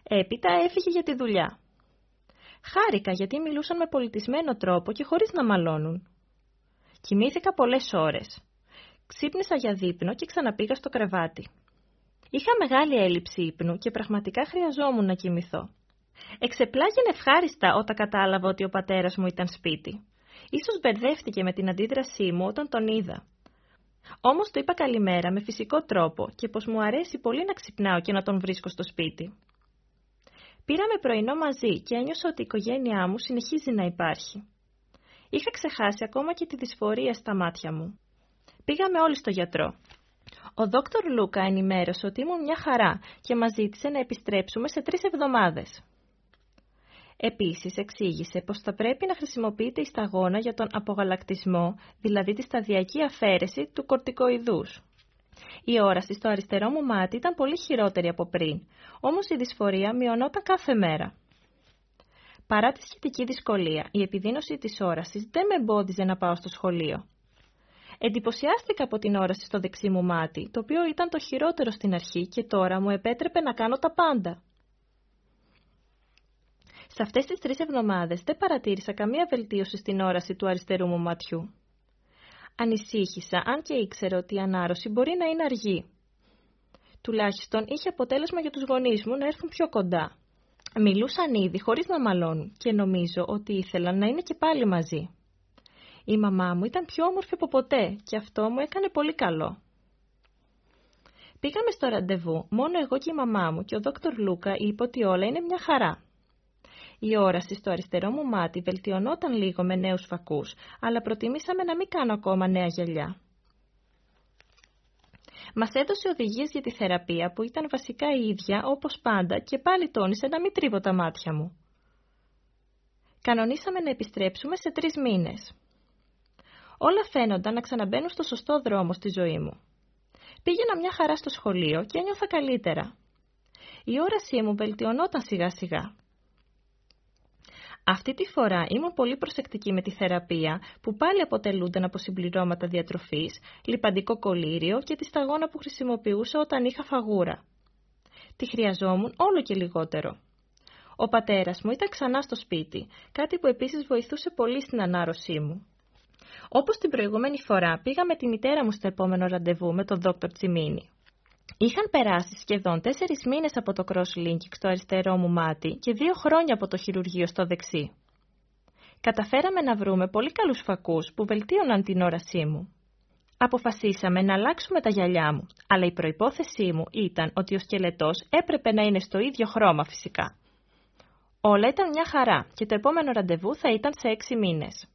Έπειτα έφυγε για τη δουλειά. Χάρηκα γιατί μιλούσαν με πολιτισμένο τρόπο και χωρίς να μαλώνουν. Κοιμήθηκα πολλές ώρες. Ξύπνησα για δείπνο και ξαναπήγα στο κρεβάτι. Είχα μεγάλη έλλειψη ύπνου και πραγματικά χρειαζόμουν να κοιμηθώ. Εξεπλάγινε ευχάριστα όταν κατάλαβα ότι ο πατέρας μου ήταν σπίτι. Ίσως μπερδεύτηκε με την αντίδρασή μου όταν τον είδα. Όμως του είπα καλημέρα με φυσικό τρόπο και πως μου αρέσει πολύ να ξυπνάω και να τον βρίσκω στο σπίτι. Πήραμε πρωινό μαζί και ένιωσα ότι η οικογένειά μου συνεχίζει να υπάρχει. Είχα ξεχάσει ακόμα και τη δυσφορία στα μάτια μου. Πήγαμε όλοι στο γιατρό. Ο Δόκτωρ Λούκα ενημέρωσε ότι ήμουν μια χαρά και μας ζήτησε να επιστρέψουμε σε 3 εβδομάδες. Επίσης εξήγησε πως θα πρέπει να χρησιμοποιείται η σταγόνα για τον απογαλακτισμό, δηλαδή τη σταδιακή αφαίρεση του κορτικοειδούς. Η όραση στο αριστερό μου μάτι ήταν πολύ χειρότερη από πριν, όμως η δυσφορία μειωνόταν κάθε μέρα. Παρά τη σχετική δυσκολία, η επιδείνωση της όρασης δεν με εμπόδιζε να πάω στο σχολείο. Εντυπωσιάστηκα από την όραση στο δεξί μου μάτι, το οποίο ήταν το χειρότερο στην αρχή και τώρα μου επέτρεπε να κάνω τα πάντα. Σε αυτές τις 3 εβδομάδες δεν παρατήρησα καμία βελτίωση στην όραση του αριστερού μου ματιού. Ανησύχησα, αν και ήξερα ότι η ανάρρωση μπορεί να είναι αργή. Τουλάχιστον είχε αποτέλεσμα για τους γονείς μου να έρθουν πιο κοντά. Μιλούσαν ήδη χωρίς να μαλώνουν και νομίζω ότι ήθελαν να είναι και πάλι μαζί. Η μαμά μου ήταν πιο όμορφη από ποτέ και αυτό μου έκανε πολύ καλό. Πήγαμε στο ραντεβού, μόνο εγώ και η μαμά μου και ο Δόκτωρ Λούκα είπε ότι όλα είναι μια χαρά. Η όραση στο αριστερό μου μάτι βελτιωνόταν λίγο με νέους φακούς, αλλά προτιμήσαμε να μην κάνω ακόμα νέα γυαλιά. Μας έδωσε οδηγίες για τη θεραπεία που ήταν βασικά η ίδια όπως πάντα και πάλι τόνισε να μην τρίβω τα μάτια μου. Κανονίσαμε να επιστρέψουμε σε 3 μήνες. Όλα φαίνονταν να ξαναμπαίνουν στο σωστό δρόμο στη ζωή μου. Πήγαινα μια χαρά στο σχολείο και ένιωθα καλύτερα. Η όρασή μου βελτιωνόταν σιγά σιγά. Αυτή τη φορά ήμουν πολύ προσεκτική με τη θεραπεία που πάλι αποτελούνταν από συμπληρώματα διατροφής, λιπαντικό κολλήριο και τη σταγόνα που χρησιμοποιούσα όταν είχα φαγούρα. Τη χρειαζόμουν όλο και λιγότερο. Ο πατέρας μου ήταν ξανά στο σπίτι, κάτι που επίσης βοηθούσε πολύ στην ανάρρωσή μου. Όπως την προηγούμενη φορά πήγα με τη μητέρα μου στο επόμενο ραντεβού με τον Δόκτωρ Τσιμίνη. Είχαν περάσει σχεδόν 4 μήνες από το cross-linking στο αριστερό μου μάτι και 2 χρόνια από το χειρουργείο στο δεξί. Καταφέραμε να βρούμε πολύ καλούς φακούς που βελτίωναν την όρασή μου. Αποφασίσαμε να αλλάξουμε τα γυαλιά μου, αλλά η προϋπόθεσή μου ήταν ότι ο σκελετός έπρεπε να είναι στο ίδιο χρώμα φυσικά. Όλα ήταν μια χαρά και το επόμενο ραντεβού θα ήταν σε 6 μήνες.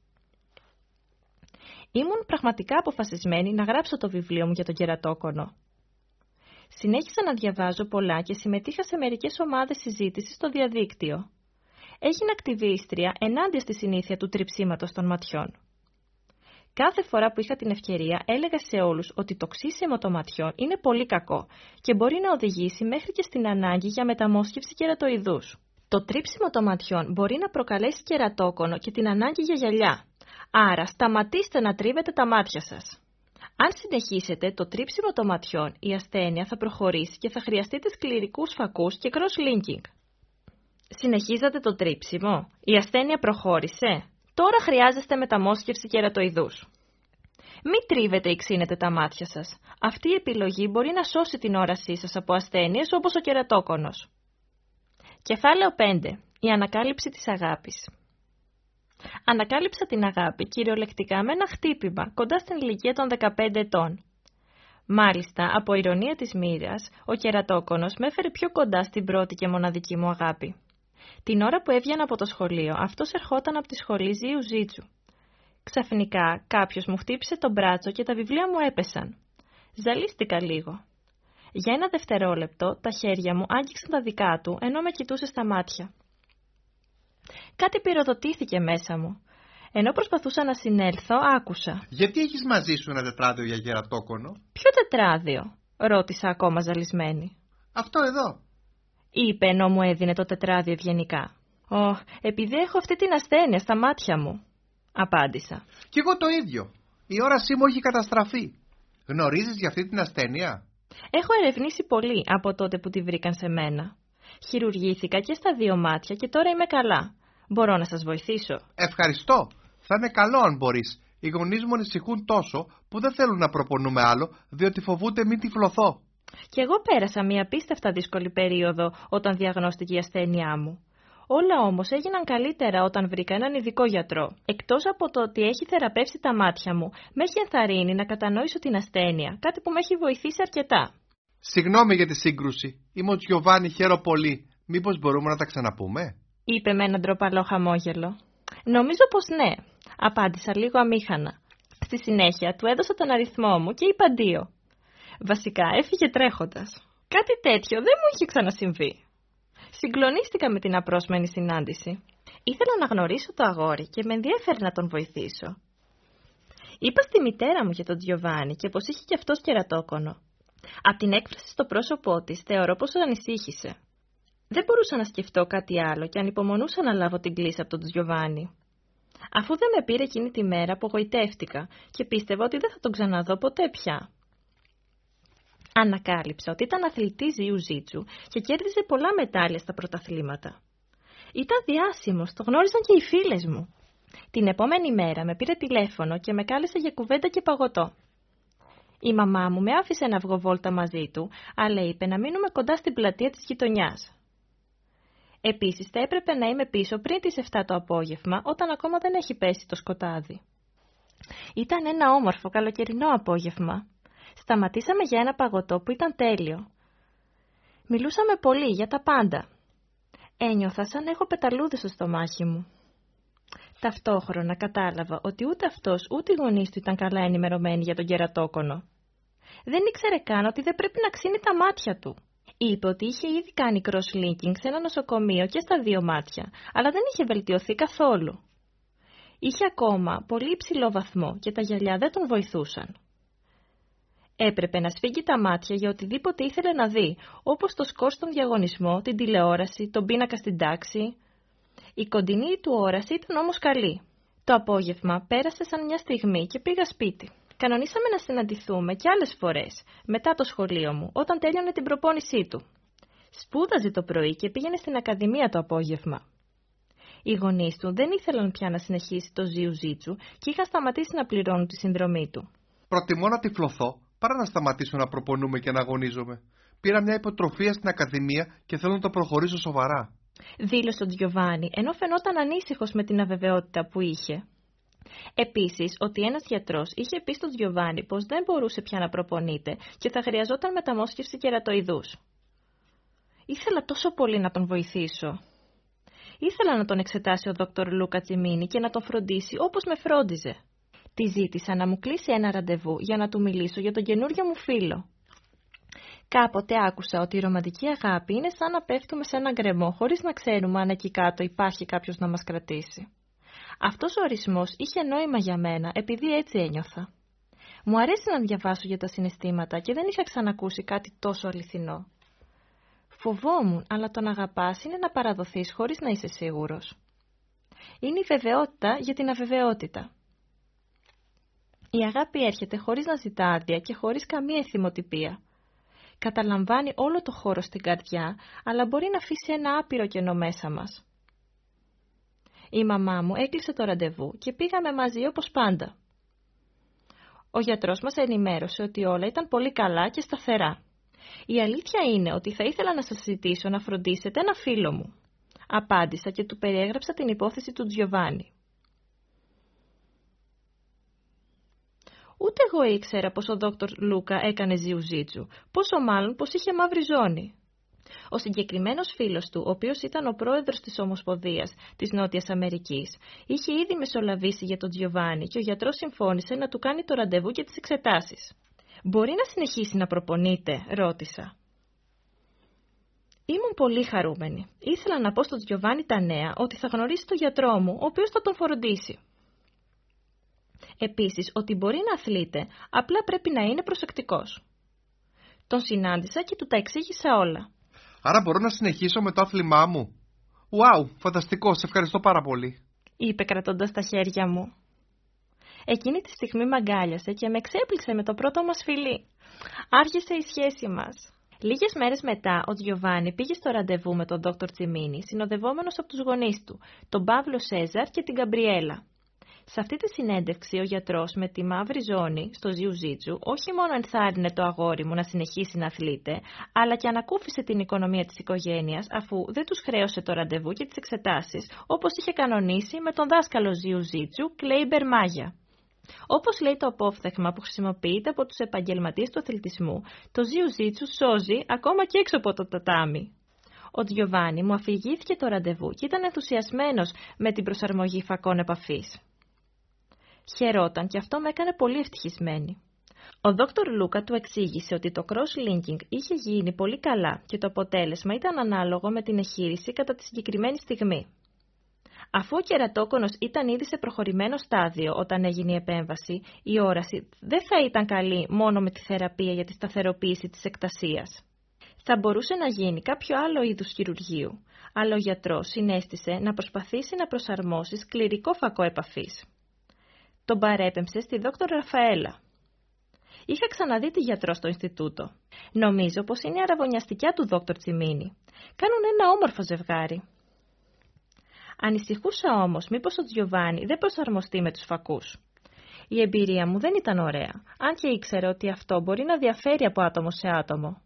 Ήμουν πραγματικά αποφασισμένη να γράψω το βιβλίο μου για τον κερατόκονο. Συνέχισα να διαβάζω πολλά και συμμετείχα σε μερικές ομάδες συζήτησης στο διαδίκτυο. Έγινα ακτιβίστρια ενάντια στη συνήθεια του τριψίματος των ματιών. Κάθε φορά που είχα την ευκαιρία έλεγα σε όλους ότι το ξύσιμο των ματιών είναι πολύ κακό και μπορεί να οδηγήσει μέχρι και στην ανάγκη για μεταμόσχευση κερατοειδούς. Το τρίψιμο των ματιών μπορεί να προκαλέσει κερατόκονο και την ανάγκη για γυαλιά. Άρα σταματήστε να τρίβετε τα μάτια σας. Αν συνεχίσετε το τρίψιμο των ματιών, η ασθένεια θα προχωρήσει και θα χρειαστείτε σκληρικούς φακούς και cross-linking. Συνεχίζατε το τρίψιμο, η ασθένεια προχώρησε, τώρα χρειάζεστε μεταμόσχευση κερατοειδούς. Μην τρίβετε ή ξύνετε τα μάτια σας. Αυτή η επιλογή μπορεί να σώσει την όρασή σας από ασθένειες όπως ο κερατόκονος. Κεφάλαιο 5. Η ανακάλυψη της αγάπης. Ανακάλυψα την αγάπη κυριολεκτικά με ένα χτύπημα κοντά στην ηλικία των 15 ετών. Μάλιστα, από ηρωνία της μοίρας, ο κερατόκονος με έφερε πιο κοντά στην πρώτη και μοναδική μου αγάπη. Την ώρα που έβγαινα από το σχολείο, αυτός ερχόταν από τη σχολή Ζιου-Ζίτσου. Ξαφνικά, κάποιος μου χτύπησε το μπράτσο και τα βιβλία μου έπεσαν. Ζαλίστηκα λίγο. Για ένα δευτερόλεπτο, τα χέρια μου άγγιξαν τα δικά του, ενώ με κοιτούσε στα μάτια. Κάτι πυροδοτήθηκε μέσα μου. Ενώ προσπαθούσα να συνέλθω, άκουσα. «Γιατί έχεις μαζί σου ένα τετράδιο για κερατόκονο?» «Ποιο τετράδιο?» ρώτησα ακόμα ζαλισμένη. «Αυτό εδώ», είπε ενώ μου έδινε το τετράδιο ευγενικά. Επειδή έχω αυτή την ασθένεια στα μάτια μου», απάντησα. «Κι εγώ το ίδιο. Η όρασή μου έχει καταστραφεί. Γνωρίζεις για αυτή την ασθένεια?» «Έχω ερευνήσει πολύ από τότε που τη βρήκαν σε μένα. Χειρουργήθηκα και στα 2 μάτια και τώρα είμαι καλά. Μπορώ να σας βοηθήσω? Ευχαριστώ. Θα είναι καλό αν μπορείς. Οι γονείς μου ανησυχούν τόσο που δεν θέλουν να προπονούμε άλλο, διότι φοβούνται μην τυφλωθώ. Κι εγώ πέρασα μια απίστευτα δύσκολη περίοδο όταν διαγνώστηκε η ασθένειά μου. Όλα όμως έγιναν καλύτερα όταν βρήκα έναν ειδικό γιατρό. Εκτός από το ότι έχει θεραπεύσει τα μάτια μου, με έχει ενθαρρύνει να κατανοήσω την ασθένεια, κάτι που με έχει βοηθήσει αρκετά. Συγγνώμη για τη σύγκρουση. Είμαι ο Τζιοβάνι, χαίρομαι πολύ. Μήπως μπορούμε να τα ξαναπούμε? Είπε με έναν ντροπαλό χαμόγελο. Νομίζω πως ναι, απάντησα λίγο αμήχανα. Στη συνέχεια του έδωσα τον αριθμό μου και είπα 2. Βασικά έφυγε τρέχοντας. Κάτι τέτοιο δεν μου είχε ξανασυμβεί. Συγκλονίστηκα με την απρόσμενη συνάντηση. Ήθελα να γνωρίσω το αγόρι και με ενδιέφερε να τον βοηθήσω. Είπα στη μητέρα μου για τον Τζιοβάνι και πως είχε κι αυτός κερατόκονο. Απ' την έκφραση στο πρόσωπό της θεωρώ πως ανησύχησε. Δεν μπορούσα να σκεφτώ κάτι άλλο και ανυπομονούσα να λάβω την κλίση από τον Τζιοβάνι. Αφού δεν με πήρε εκείνη τη μέρα, απογοητεύτηκα και πίστευα ότι δεν θα τον ξαναδώ ποτέ πια. Ανακάλυψα ότι ήταν αθλητής Jiu-Jitsu και κέρδιζε πολλά μετάλλια στα πρωταθλήματα. Ήταν διάσημος, το γνώριζαν και οι φίλες μου. Την επόμενη μέρα με πήρε τηλέφωνο και με κάλεσε για κουβέντα και παγωτό. Η μαμά μου με άφησε να βγω βόλτα μαζί του, αλλά είπε να μείνουμε κοντά στην πλατεία της γειτονιάς. Επίσης θα έπρεπε να είμαι πίσω πριν τις 7 το απόγευμα, όταν ακόμα δεν έχει πέσει το σκοτάδι. Ήταν ένα όμορφο καλοκαιρινό απόγευμα. Σταματήσαμε για ένα παγωτό που ήταν τέλειο. Μιλούσαμε πολύ για τα πάντα. Ένιωθα σαν έχω πεταλούδες στο στομάχι μου. Ταυτόχρονα κατάλαβα ότι ούτε αυτός ούτε οι γονείς του ήταν καλά ενημερωμένοι για τον κερατόκονο. Δεν ήξερε καν ότι δεν πρέπει να ξύνει τα μάτια του. Είπε ότι είχε ήδη κάνει cross-linking σε ένα νοσοκομείο και στα 2 μάτια, αλλά δεν είχε βελτιωθεί καθόλου. Είχε ακόμα πολύ υψηλό βαθμό και τα γυαλιά δεν τον βοηθούσαν. Έπρεπε να σφίγγει τα μάτια για οτιδήποτε ήθελε να δει, όπως το σκορ στον διαγωνισμό, την τηλεόραση, τον πίνακα στην τάξη. Η κοντινή του όραση ήταν όμως καλή. Το απόγευμα πέρασε σαν μια στιγμή και πήγα σπίτι. Κανονίσαμε να συναντηθούμε κι άλλες φορές, μετά το σχολείο μου, όταν τέλειωνε την προπόνησή του. Σπούδαζε το πρωί και πήγαινε στην ακαδημία το απόγευμα. Οι γονείς του δεν ήθελαν πια να συνεχίσει το Jiu-Jitsu και είχαν σταματήσει να πληρώνουν τη συνδρομή του. Προτιμώ να τυφλωθώ παρά να σταματήσω να προπονούμε και να αγωνίζομαι. Πήρα μια υποτροφία στην ακαδημία και θέλω να το προχωρήσω σοβαρά. Δήλωσε ο Τζιοβάνι, ενώ φαινόταν ανήσυχος με την αβεβαιότητα που είχε. Επίσης, ότι ένας γιατρός είχε πει στον Τζιοβάνι πως δεν μπορούσε πια να προπονείται και θα χρειαζόταν μεταμόσχευση κερατοειδούς. Ήθελα τόσο πολύ να τον βοηθήσω. Ήθελα να τον εξετάσει ο Δόκτωρ Λούκα Τσιμίνι και να τον φροντίσει όπως με φρόντιζε. Τη ζήτησα να μου κλείσει ένα ραντεβού για να του μιλήσω για τον καινούριο μου φίλο. Κάποτε άκουσα ότι η ρομαντική αγάπη είναι σαν να πέφτουμε σε έναν γκρεμό χωρίς να ξέρουμε αν εκεί κάτω υπάρχει κάποιος να μας κρατήσει. Αυτός ο ορισμός είχε νόημα για μένα επειδή έτσι ένιωθα. Μου αρέσει να διαβάσω για τα συναισθήματα και δεν είχα ξανακούσει κάτι τόσο αληθινό. Φοβόμουν, αλλά τον αγαπάς είναι να παραδοθείς χωρίς να είσαι σίγουρος. Είναι η βεβαιότητα για την αβεβαιότητα. Η αγάπη έρχεται χωρίς να ζητά άδεια και χωρίς καμία εθιμοτυπία. Καταλαμβάνει όλο το χώρο στην καρδιά, αλλά μπορεί να αφήσει ένα άπειρο κενό μέσα μας. Η μαμά μου έκλεισε το ραντεβού και πήγαμε μαζί όπως πάντα. Ο γιατρός μας ενημέρωσε ότι όλα ήταν πολύ καλά και σταθερά. Η αλήθεια είναι ότι θα ήθελα να σας ζητήσω να φροντίσετε ένα φίλο μου. Απάντησα και του περιέγραψα την υπόθεση του Τζιοβάνι. Ούτε εγώ ήξερα πως ο Δόκτωρ Λούκα έκανε Jiu-Jitsu, πόσο μάλλον πως είχε μαύρη ζώνη. Ο συγκεκριμένος φίλος του, ο οποίος ήταν ο πρόεδρος της Ομοσπονδίας της Νότιας Αμερικής, είχε ήδη μεσολαβήσει για τον Τζιοβάνι και ο γιατρός συμφώνησε να του κάνει το ραντεβού και τις εξετάσεις. «Μπορεί να συνεχίσει να προπονείται?» ρώτησα. Ήμουν πολύ χαρούμενη. Ήθελα να πω στον Τζιοβάνι τα νέα ότι θα γνωρίσει τον γιατρό μου, ο οποίος θα τον φροντίσει. Επίσης, ότι μπορεί να αθλείται, απλά πρέπει να είναι προσεκτικός. Τον συνάντησα και του τα εξήγησα όλα. Άρα μπορώ να συνεχίσω με το άθλημά μου. Ουάου, φανταστικό, σε ευχαριστώ πάρα πολύ, είπε κρατώντας τα χέρια μου. Εκείνη τη στιγμή μ' αγκάλιασε και με εξέπληξε με το πρώτο μας φιλί. Άρχισε η σχέση μας. Λίγες μέρες μετά, ο Τζιοβάνι πήγε στο ραντεβού με τον Δόκτωρ Τσιμίνι, συνοδευόμενος από τους γονείς του, τον Παύλο Σέζαρ και την Γκαμπριέλα. Σε αυτή τη συνέντευξη, ο γιατρός με τη μαύρη ζώνη στο Jiu-Jitsu όχι μόνο ενθάρρυνε το αγόρι μου να συνεχίσει να αθλείται, αλλά και ανακούφισε την οικονομία της οικογένειας, αφού δεν τους χρέωσε το ραντεβού και τις εξετάσεις, όπως είχε κανονίσει με τον δάσκαλο Jiu-Jitsu Κλέιμπερ Μάγια. Όπως λέει το απόφθεγμα που χρησιμοποιείται από τους επαγγελματίες του αθλητισμού, το Jiu-Jitsu σώζει ακόμα και έξω από το τατάμι. Ο Τζιοβάνι μου αφηγήθηκε το ραντεβού και ήταν ενθουσιασμένος με την προσαρμογή φακών επαφής. Χαιρόταν και αυτό με έκανε πολύ ευτυχισμένη. Ο Δόκτωρ Λούκα του εξήγησε ότι το cross-linking είχε γίνει πολύ καλά και το αποτέλεσμα ήταν ανάλογο με την εγχείρηση κατά τη συγκεκριμένη στιγμή. Αφού ο κερατόκονος ήταν ήδη σε προχωρημένο στάδιο όταν έγινε η επέμβαση, η όραση δεν θα ήταν καλή μόνο με τη θεραπεία για τη σταθεροποίηση της εκτασίας. Θα μπορούσε να γίνει κάποιο άλλο είδους χειρουργείου, αλλά ο γιατρός συνέστησε να προσπαθήσει να προσαρμόσει σκληρικό φακό επαφής. Τον παρέπεμψε στη Δόκτωρ Ραφαέλα. Είχα ξαναδεί τη γιατρό στο Ινστιτούτο. Νομίζω πως είναι η αραβωνιαστικιά του Δόκτωρ Τσιμίνι. Κάνουν ένα όμορφο ζευγάρι. Ανησυχούσα όμως μήπως ο Τζιοβάνι δεν προσαρμοστεί με τους φακούς. Η εμπειρία μου δεν ήταν ωραία, αν και ήξερα ότι αυτό μπορεί να διαφέρει από άτομο σε άτομο.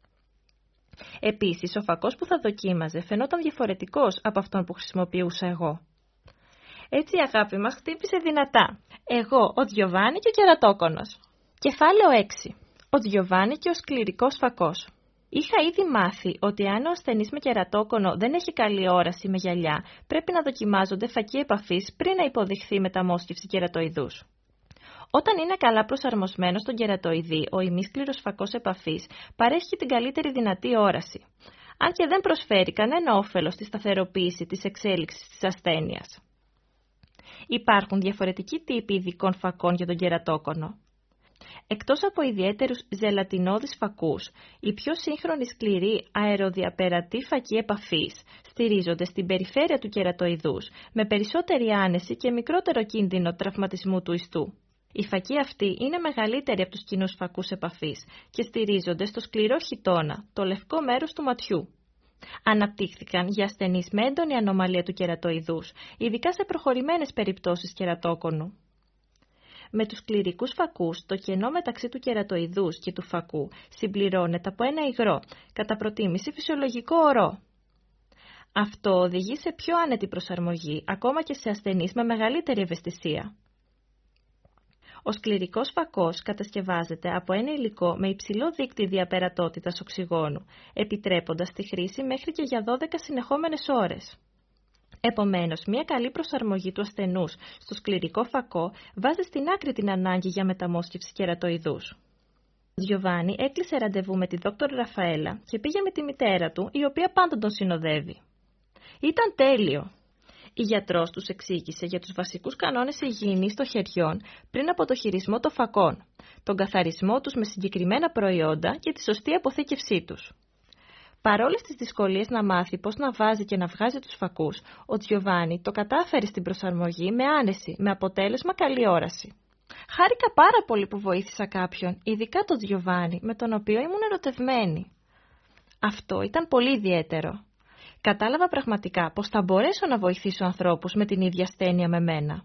Επίσης, ο φακός που θα δοκίμαζε φαινόταν διαφορετικός από αυτόν που χρησιμοποιούσα εγώ. Έτσι η αγάπη μας χτύπησε δυνατά. Εγώ, ο Τζιοβάνι και ο κερατόκονος. Κεφάλαιο 6. Ο Τζιοβάνι και ο σκληρικός φακός. Είχα ήδη μάθει ότι αν ο ασθενής με κερατόκονο δεν έχει καλή όραση με γυαλιά, πρέπει να δοκιμάζονται φακοί επαφής πριν να υποδειχθεί μεταμόσχευση κερατοειδούς. Όταν είναι καλά προσαρμοσμένο στον κερατοειδή, ο ημίσκληρος φακός επαφής παρέχει την καλύτερη δυνατή όραση, αν και δεν προσφέρει κανένα όφελος στη σταθεροποίηση της εξέλιξης της ασθένειας. Υπάρχουν διαφορετικοί τύποι ειδικών φακών για τον κερατόκονο. Εκτός από ιδιαίτερους ζελατινώδεις φακούς, οι πιο σύγχρονοι σκληροί αεροδιαπερατοί φακοί επαφής στηρίζονται στην περιφέρεια του κερατοειδούς με περισσότερη άνεση και μικρότερο κίνδυνο τραυματισμού του ιστού. Οι φακοί αυτοί είναι μεγαλύτεροι από τους κοινούς φακούς επαφής και στηρίζονται στο σκληρό χιτώνα, το λευκό μέρος του ματιού. Αναπτύχθηκαν για ασθενείς με έντονη ανομαλία του κερατοειδούς, ειδικά σε προχωρημένες περιπτώσεις κερατόκονου. Με τους σκληρικούς φακούς, το κενό μεταξύ του κερατοειδούς και του φακού συμπληρώνεται από ένα υγρό, κατά προτίμηση φυσιολογικό ορό. Αυτό οδηγεί σε πιο άνετη προσαρμογή, ακόμα και σε ασθενείς με μεγαλύτερη ευαισθησία. Ο σκληρικός φακός κατασκευάζεται από ένα υλικό με υψηλό δείκτη διαπερατότητας οξυγόνου, επιτρέποντας τη χρήση μέχρι και για 12 συνεχόμενες ώρες. Επομένως, μια καλή προσαρμογή του ασθενούς στο σκληρικό φακό βάζει στην άκρη την ανάγκη για μεταμόσχευση κερατοειδούς. Ο Τζιοβάνι έκλεισε ραντεβού με τη Δόκτωρ Ραφαέλα και πήγε με τη μητέρα του, η οποία πάντα τον συνοδεύει. Ήταν τέλειο. Η γιατρός τους εξήγησε για τους βασικούς κανόνες υγιεινής των χεριών πριν από το χειρισμό των φακών, τον καθαρισμό τους με συγκεκριμένα προϊόντα και τη σωστή αποθήκευσή τους. Παρόλες τις δυσκολίες να μάθει πώς να βάζει και να βγάζει τους φακούς, ο Τζιοβάνι το κατάφερε στην προσαρμογή με άνεση, με αποτέλεσμα καλή όραση. Χάρηκα πάρα πολύ που βοήθησα κάποιον, ειδικά τον Τζιοβάνι, με τον οποίο ήμουν ερωτευμένη. Αυτό ήταν πολύ ιδιαίτερο. Κατάλαβα πραγματικά πως θα μπορέσω να βοηθήσω ανθρώπους με την ίδια ασθένεια με μένα.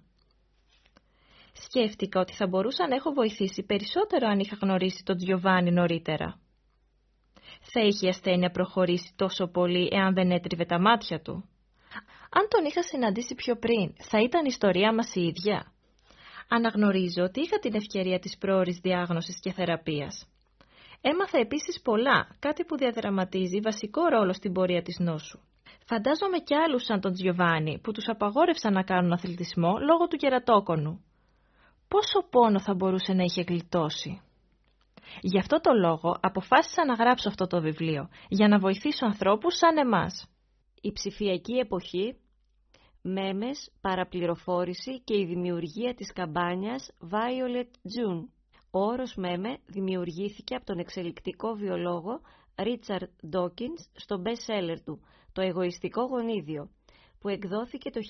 Σκέφτηκα ότι θα μπορούσα να έχω βοηθήσει περισσότερο αν είχα γνωρίσει τον Τζιοβάνι νωρίτερα. Θα είχε η ασθένεια προχωρήσει τόσο πολύ εάν δεν έτριβε τα μάτια του? Αν τον είχα συναντήσει πιο πριν, θα ήταν η ιστορία μας η ίδια? Αναγνωρίζω ότι είχα την ευκαιρία της πρόωρης διάγνωσης και θεραπείας. Έμαθα επίσης πολλά, κάτι που διαδραματίζει βασικό ρόλο στην πορεία της νόσου. Φαντάζομαι κι άλλους σαν τον Τζιοβάνι που τους απαγόρευσαν να κάνουν αθλητισμό λόγω του κερατόκονου. Πόσο πόνο θα μπορούσε να είχε γλιτώσει? Γι' αυτό το λόγο αποφάσισα να γράψω αυτό το βιβλίο, για να βοηθήσω ανθρώπους σαν εμάς. Η ψηφιακή εποχή, μέμες, παραπληροφόρηση και η δημιουργία της καμπάνιας Violet June. Ο όρος μέμε δημιουργήθηκε από τον εξελικτικό βιολόγο Richard Dawkins στο best-seller του, το εγωιστικό γονίδιο, που εκδόθηκε το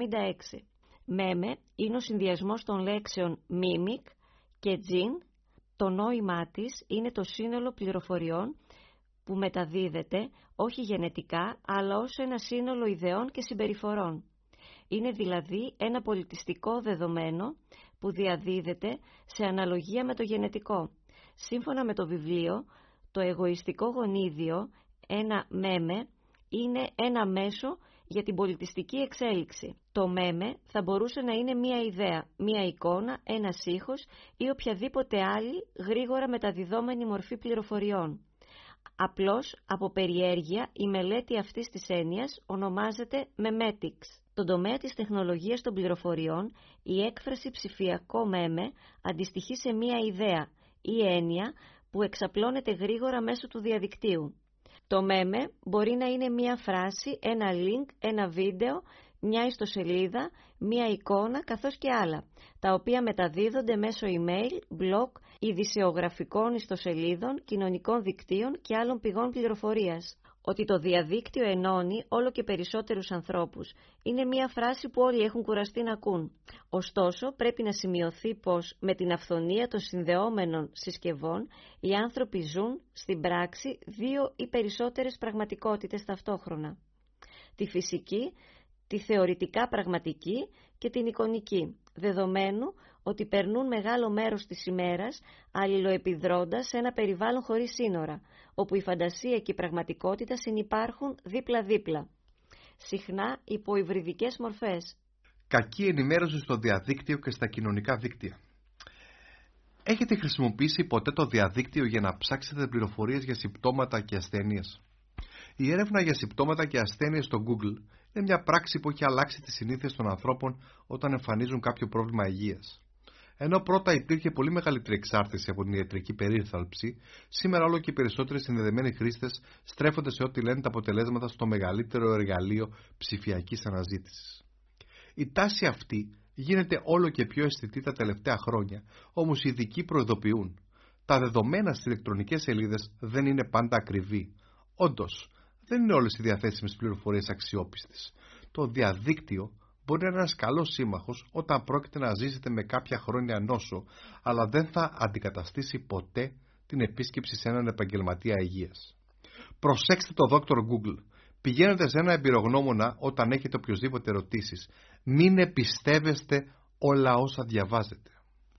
1976. Μέμε είναι ο συνδυασμός των λέξεων mimic και gene, το νόημά της είναι το σύνολο πληροφοριών που μεταδίδεται όχι γενετικά, αλλά ως ένα σύνολο ιδεών και συμπεριφορών. Είναι δηλαδή ένα πολιτιστικό δεδομένο που διαδίδεται σε αναλογία με το γενετικό. Σύμφωνα με το βιβλίο, το εγωιστικό γονίδιο, ένα μέμε, είναι ένα μέσο για την πολιτιστική εξέλιξη. Το μέμε θα μπορούσε να είναι μία ιδέα, μία εικόνα, ένας ήχος ή οποιαδήποτε άλλη γρήγορα μεταδιδόμενη μορφή πληροφοριών. Απλώς, από περιέργεια, η μελέτη αυτής της έννοιας ονομάζεται memetics. Στον τομέα της τεχνολογίας των πληροφοριών, η έκφραση ψηφιακό μέμε αντιστοιχεί σε μία ιδέα ή έννοια που εξαπλώνεται γρήγορα μέσω του διαδικτύου. Το μέμε μπορεί να είναι μία φράση, ένα link, ένα βίντεο, μια ιστοσελίδα, μια εικόνα καθώς και άλλα, τα οποία μεταδίδονται μέσω email, blog, ειδησεογραφικών ιστοσελίδων, κοινωνικών δικτύων και άλλων πηγών πληροφορίας. Ότι το διαδίκτυο ενώνει όλο και περισσότερους ανθρώπους είναι μια φράση που όλοι έχουν κουραστεί να ακούν. Ωστόσο, πρέπει να σημειωθεί πως με την αυθονία των συνδεόμενων συσκευών οι άνθρωποι ζουν στην πράξη δύο ή περισσότερες πραγματικότητες ταυτόχρονα. Τη φυσική, τη θεωρητικά πραγματική και την εικονική, δεδομένου ότι περνούν μεγάλο μέρος της ημέρας αλληλοεπιδρώντας σε ένα περιβάλλον χωρίς σύνορα, όπου η φαντασία και η πραγματικότητα συνυπάρχουν δίπλα-δίπλα, συχνά υπό υβριδικές μορφές. Κακή ενημέρωση στο διαδίκτυο και στα κοινωνικά δίκτυα. Έχετε χρησιμοποιήσει ποτέ το διαδίκτυο για να ψάξετε πληροφορίες για συμπτώματα και ασθένειες? Η έρευνα για συμπτώματα και ασθένειες στο Google είναι μια πράξη που έχει αλλάξει τις συνήθειες των ανθρώπων όταν εμφανίζουν κάποιο πρόβλημα υγείας. Ενώ πρώτα υπήρχε πολύ μεγαλύτερη εξάρτηση από την ιατρική περίθαλψη, σήμερα όλο και οι περισσότεροι συνδεδεμένοι χρήστες στρέφονται σε ό,τι λένε τα αποτελέσματα στο μεγαλύτερο εργαλείο ψηφιακής αναζήτησης. Η τάση αυτή γίνεται όλο και πιο αισθητή τα τελευταία χρόνια, όμως οι ειδικοί προειδοποιούν. Τα δεδομένα στις ηλεκτρονικές σελίδες δεν είναι πάντα ακριβή. Όντως, δεν είναι όλες οι διαθέσιμες πληροφορίες αξιόπιστες. Το διαδίκτυο μπορεί να είναι ένας καλός σύμμαχος όταν πρόκειται να ζήσετε με κάποια χρόνια νόσο, αλλά δεν θα αντικαταστήσει ποτέ την επίσκεψη σε έναν επαγγελματία υγείας. Προσέξτε το Dr. Google. Πηγαίνετε σε ένα εμπειρογνώμονα όταν έχετε οποιοσδήποτε ερωτήσεις. Μην εμπιστεύεστε όλα όσα διαβάζετε.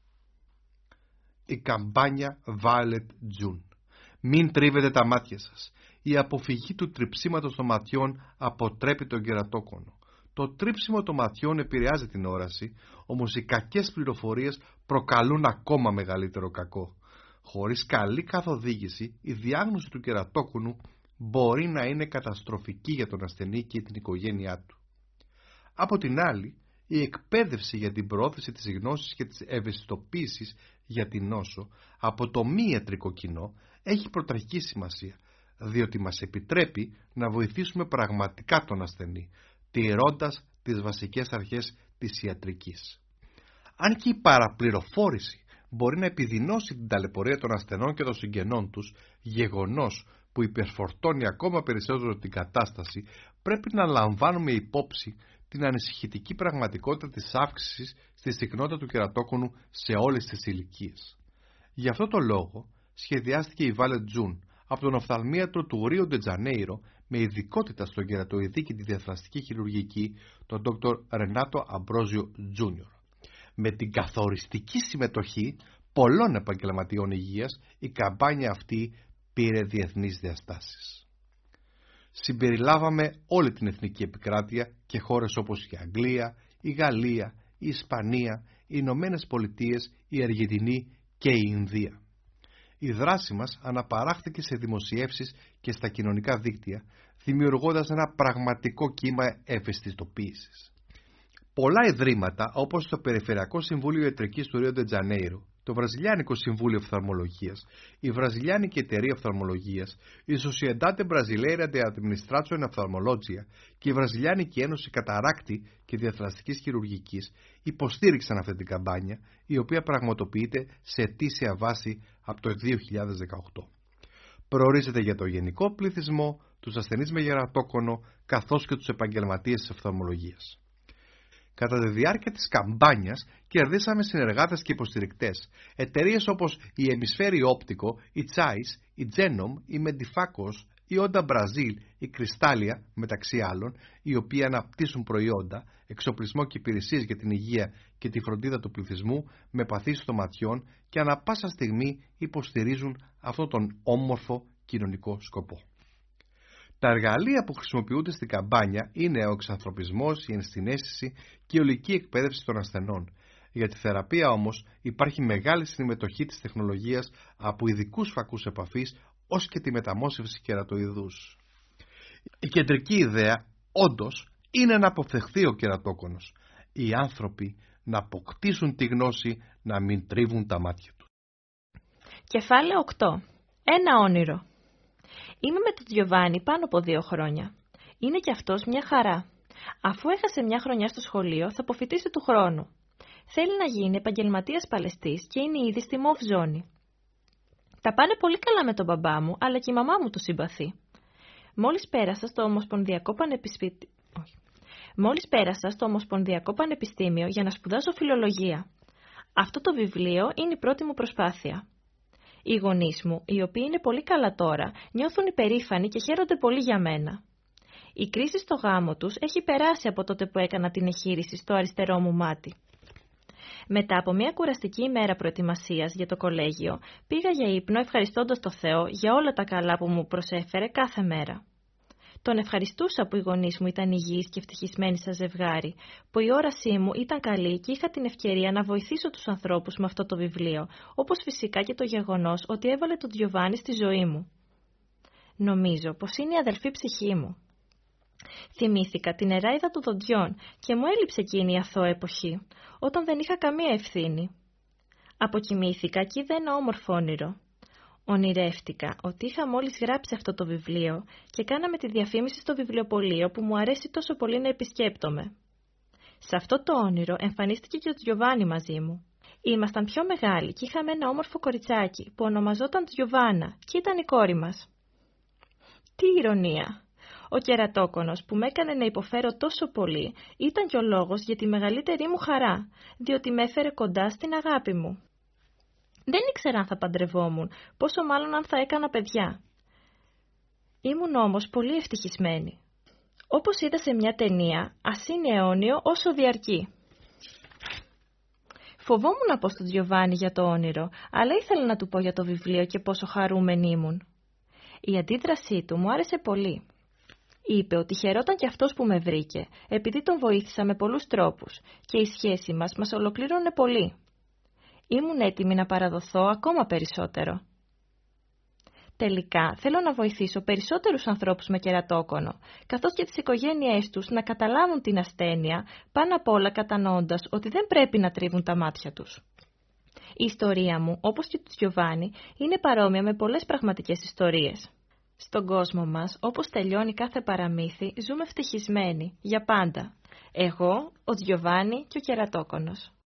Η καμπάνια Violet June. Μην τρίβετε τα μάτια σας. Η αποφυγή του τριψίματος των ματιών αποτρέπει τον κερατόκονο. Το τρίψιμο των ματιών επηρεάζει την όραση, όμως οι κακές πληροφορίες προκαλούν ακόμα μεγαλύτερο κακό. Χωρίς καλή καθοδήγηση, η διάγνωση του κερατόκονου μπορεί να είναι καταστροφική για τον ασθενή και την οικογένειά του. Από την άλλη, η εκπαίδευση για την προώθηση της γνώσης και της ευαισθητοποίησης για την νόσο από το μη ιατρικό κοινό έχει πρωταρχική σημασία, διότι μας επιτρέπει να βοηθήσουμε πραγματικά τον ασθενή, τηρώντας τις βασικές αρχές της ιατρικής. Αν και η παραπληροφόρηση μπορεί να επιδεινώσει την ταλαιπωρία των ασθενών και των συγγενών τους, γεγονός που υπερφορτώνει ακόμα περισσότερο την κατάσταση, πρέπει να λαμβάνουμε υπόψη την ανησυχητική πραγματικότητα της αύξησης στη συχνότητα του κερατόκονου σε όλες τις ηλικίες. Γι' αυτό το λόγο σχεδιάστηκε η Violet June από τον οφθαλμίατρο του Ρίο ντε Τζανέιρο με ειδικότητα στον κερατοειδή και τη διαθραστική χειρουργική, τον Dr. Renato Ambrosio Jr. Με την καθοριστική συμμετοχή πολλών επαγγελματιών υγείας, η καμπάνια αυτή πήρε διεθνείς διαστάσεις. Συμπεριλάβαμε όλη την εθνική επικράτεια και χώρες όπως η Αγγλία, η Γαλλία, η Ισπανία, οι Ηνωμένες Πολιτείες, η Αργεντινή και η Ινδία. Η δράση μας αναπαράχθηκε σε δημοσιεύσεις και στα κοινωνικά δίκτυα, δημιουργώντας ένα πραγματικό κύμα ευαισθητοποίησης. Πολλά ιδρύματα, όπως το Περιφερειακό Συμβούλιο Ιατρικής του Ρίο ντε Τζανέιρο, το Βραζιλιάνικο Συμβούλιο Οφθαλμολογίας, η Βραζιλιάνικη Εταιρεία Οφθαλμολογίας, η Sociedade Brasileira de Administração Οφθαλμολόγια και η Βραζιλιάνικη Ένωση Καταράκτη και Διαθραστικής Χειρουργικής υποστήριξαν αυτή την καμπάνια, η οποία πραγματοποιείται σε ετήσια βάση από το 2018. Προορίζεται για το γενικό πληθυσμό, τους ασθενείς με γερατόκονο, καθώς και τους επαγγελματίες της οφθαλμολογίας. Κατά τη διάρκεια της καμπάνιας κερδίσαμε συνεργάτες και υποστηρικτές. Εταιρείες όπως η Hemisferii Optico, η Zeiss, η Genom, η Medifacos, η Onda Brazil, η Cristallia, μεταξύ άλλων, οι οποίοι αναπτύσσουν προϊόντα, εξοπλισμό και υπηρεσίες για την υγεία και τη φροντίδα του πληθυσμού με παθήσεις των ματιών και ανά πάσα στιγμή υποστηρίζουν αυτόν τον όμορφο κοινωνικό σκοπό. Τα εργαλεία που χρησιμοποιούνται στην καμπάνια είναι ο εξανθρωπισμός, η ενσυναίσθηση και η ολική εκπαίδευση των ασθενών. Για τη θεραπεία όμως υπάρχει μεγάλη συμμετοχή της τεχνολογίας από ειδικούς φακούς επαφής ως και τη μεταμόσχευση κερατοειδούς. Η κεντρική ιδέα όντως είναι να αποφευχθεί ο κερατόκονος. Οι άνθρωποι να αποκτήσουν τη γνώση να μην τρίβουν τα μάτια τους. Κεφάλαιο 8. Ένα όνειρο. Είμαι με τον Τζιοβάνι πάνω από 2 χρόνια. Είναι κι αυτός μια χαρά. Αφού έχασε μια χρονιά στο σχολείο, θα αποφοιτήσει του χρόνου. Θέλει να γίνει επαγγελματίας παλαιστής και είναι ήδη στη μοβ ζώνη. Τα πάνε πολύ καλά με τον μπαμπά μου, αλλά και η μαμά μου του συμπαθεί. Μόλις πέρασα στο Ομοσπονδιακό Πανεπιστήμιο για να σπουδάσω φιλολογία. Αυτό το βιβλίο είναι η πρώτη μου προσπάθεια. Οι γονείς μου, οι οποίοι είναι πολύ καλά τώρα, νιώθουν υπερήφανοι και χαίρονται πολύ για μένα. Η κρίση στο γάμο τους έχει περάσει από τότε που έκανα την εγχείρηση στο αριστερό μου μάτι. Μετά από μια κουραστική ημέρα προετοιμασίας για το κολέγιο, πήγα για ύπνο ευχαριστώντας το Θεό για όλα τα καλά που μου προσέφερε κάθε μέρα. Τον ευχαριστούσα που οι γονείς μου ήταν υγιείς και ευτυχισμένοι σαν ζευγάρι, που η όρασή μου ήταν καλή και είχα την ευκαιρία να βοηθήσω τους ανθρώπους με αυτό το βιβλίο, όπως φυσικά και το γεγονός ότι έβαλε τον Τζιοβάνι στη ζωή μου. Νομίζω πως είναι η αδελφή ψυχή μου. Θυμήθηκα την εράιδα του δοντιών και μου έλειψε εκείνη η αθώα εποχή, όταν δεν είχα καμία ευθύνη. Αποκοιμήθηκα και είδα ένα όμορφο όνειρο. Ονειρεύτηκα ότι είχα μόλις γράψει αυτό το βιβλίο και κάναμε τη διαφήμιση στο βιβλιοπωλείο που μου αρέσει τόσο πολύ να επισκέπτομαι. Σε αυτό το όνειρο εμφανίστηκε και ο Τζιοβάνι μαζί μου. Ήμασταν πιο μεγάλοι και είχαμε ένα όμορφο κοριτσάκι που ονομαζόταν Τζιοβάνα και ήταν η κόρη μας. Τι ηρωνία! Ο κερατόκονος που με έκανε να υποφέρω τόσο πολύ ήταν και ο λόγος για τη μεγαλύτερη μου χαρά, διότι με έφερε κοντά στην αγάπη μου. Δεν ήξερα αν θα παντρευόμουν, πόσο μάλλον αν θα έκανα παιδιά. Ήμουν όμως πολύ ευτυχισμένη. Όπως είδα σε μια ταινία, ας είναι αιώνιο όσο διαρκεί. Φοβόμουν να πω στον Τζιοβάνι για το όνειρο, αλλά ήθελα να του πω για το βιβλίο και πόσο χαρούμενη ήμουν. Η αντίδρασή του μου άρεσε πολύ. Είπε ότι χαιρόταν κι αυτός που με βρήκε, επειδή τον βοήθησα με πολλούς τρόπους και η σχέση μας ολοκλήρωνε πολύ. Ήμουν έτοιμη να παραδοθώ ακόμα περισσότερο. Τελικά θέλω να βοηθήσω περισσότερους ανθρώπους με κερατόκονο, καθώς και τις οικογένειές τους να καταλάβουν την ασθένεια, πάνω απ' όλα κατανοώντας ότι δεν πρέπει να τρίβουν τα μάτια τους. Η ιστορία μου, όπως και του Τζιοβάνι, είναι παρόμοια με πολλές πραγματικές ιστορίες. Στον κόσμο μας, όπως τελειώνει κάθε παραμύθι, ζούμε ευτυχισμένοι, για πάντα. Εγώ, ο Τζιοβάνι και ο κερατόκονος.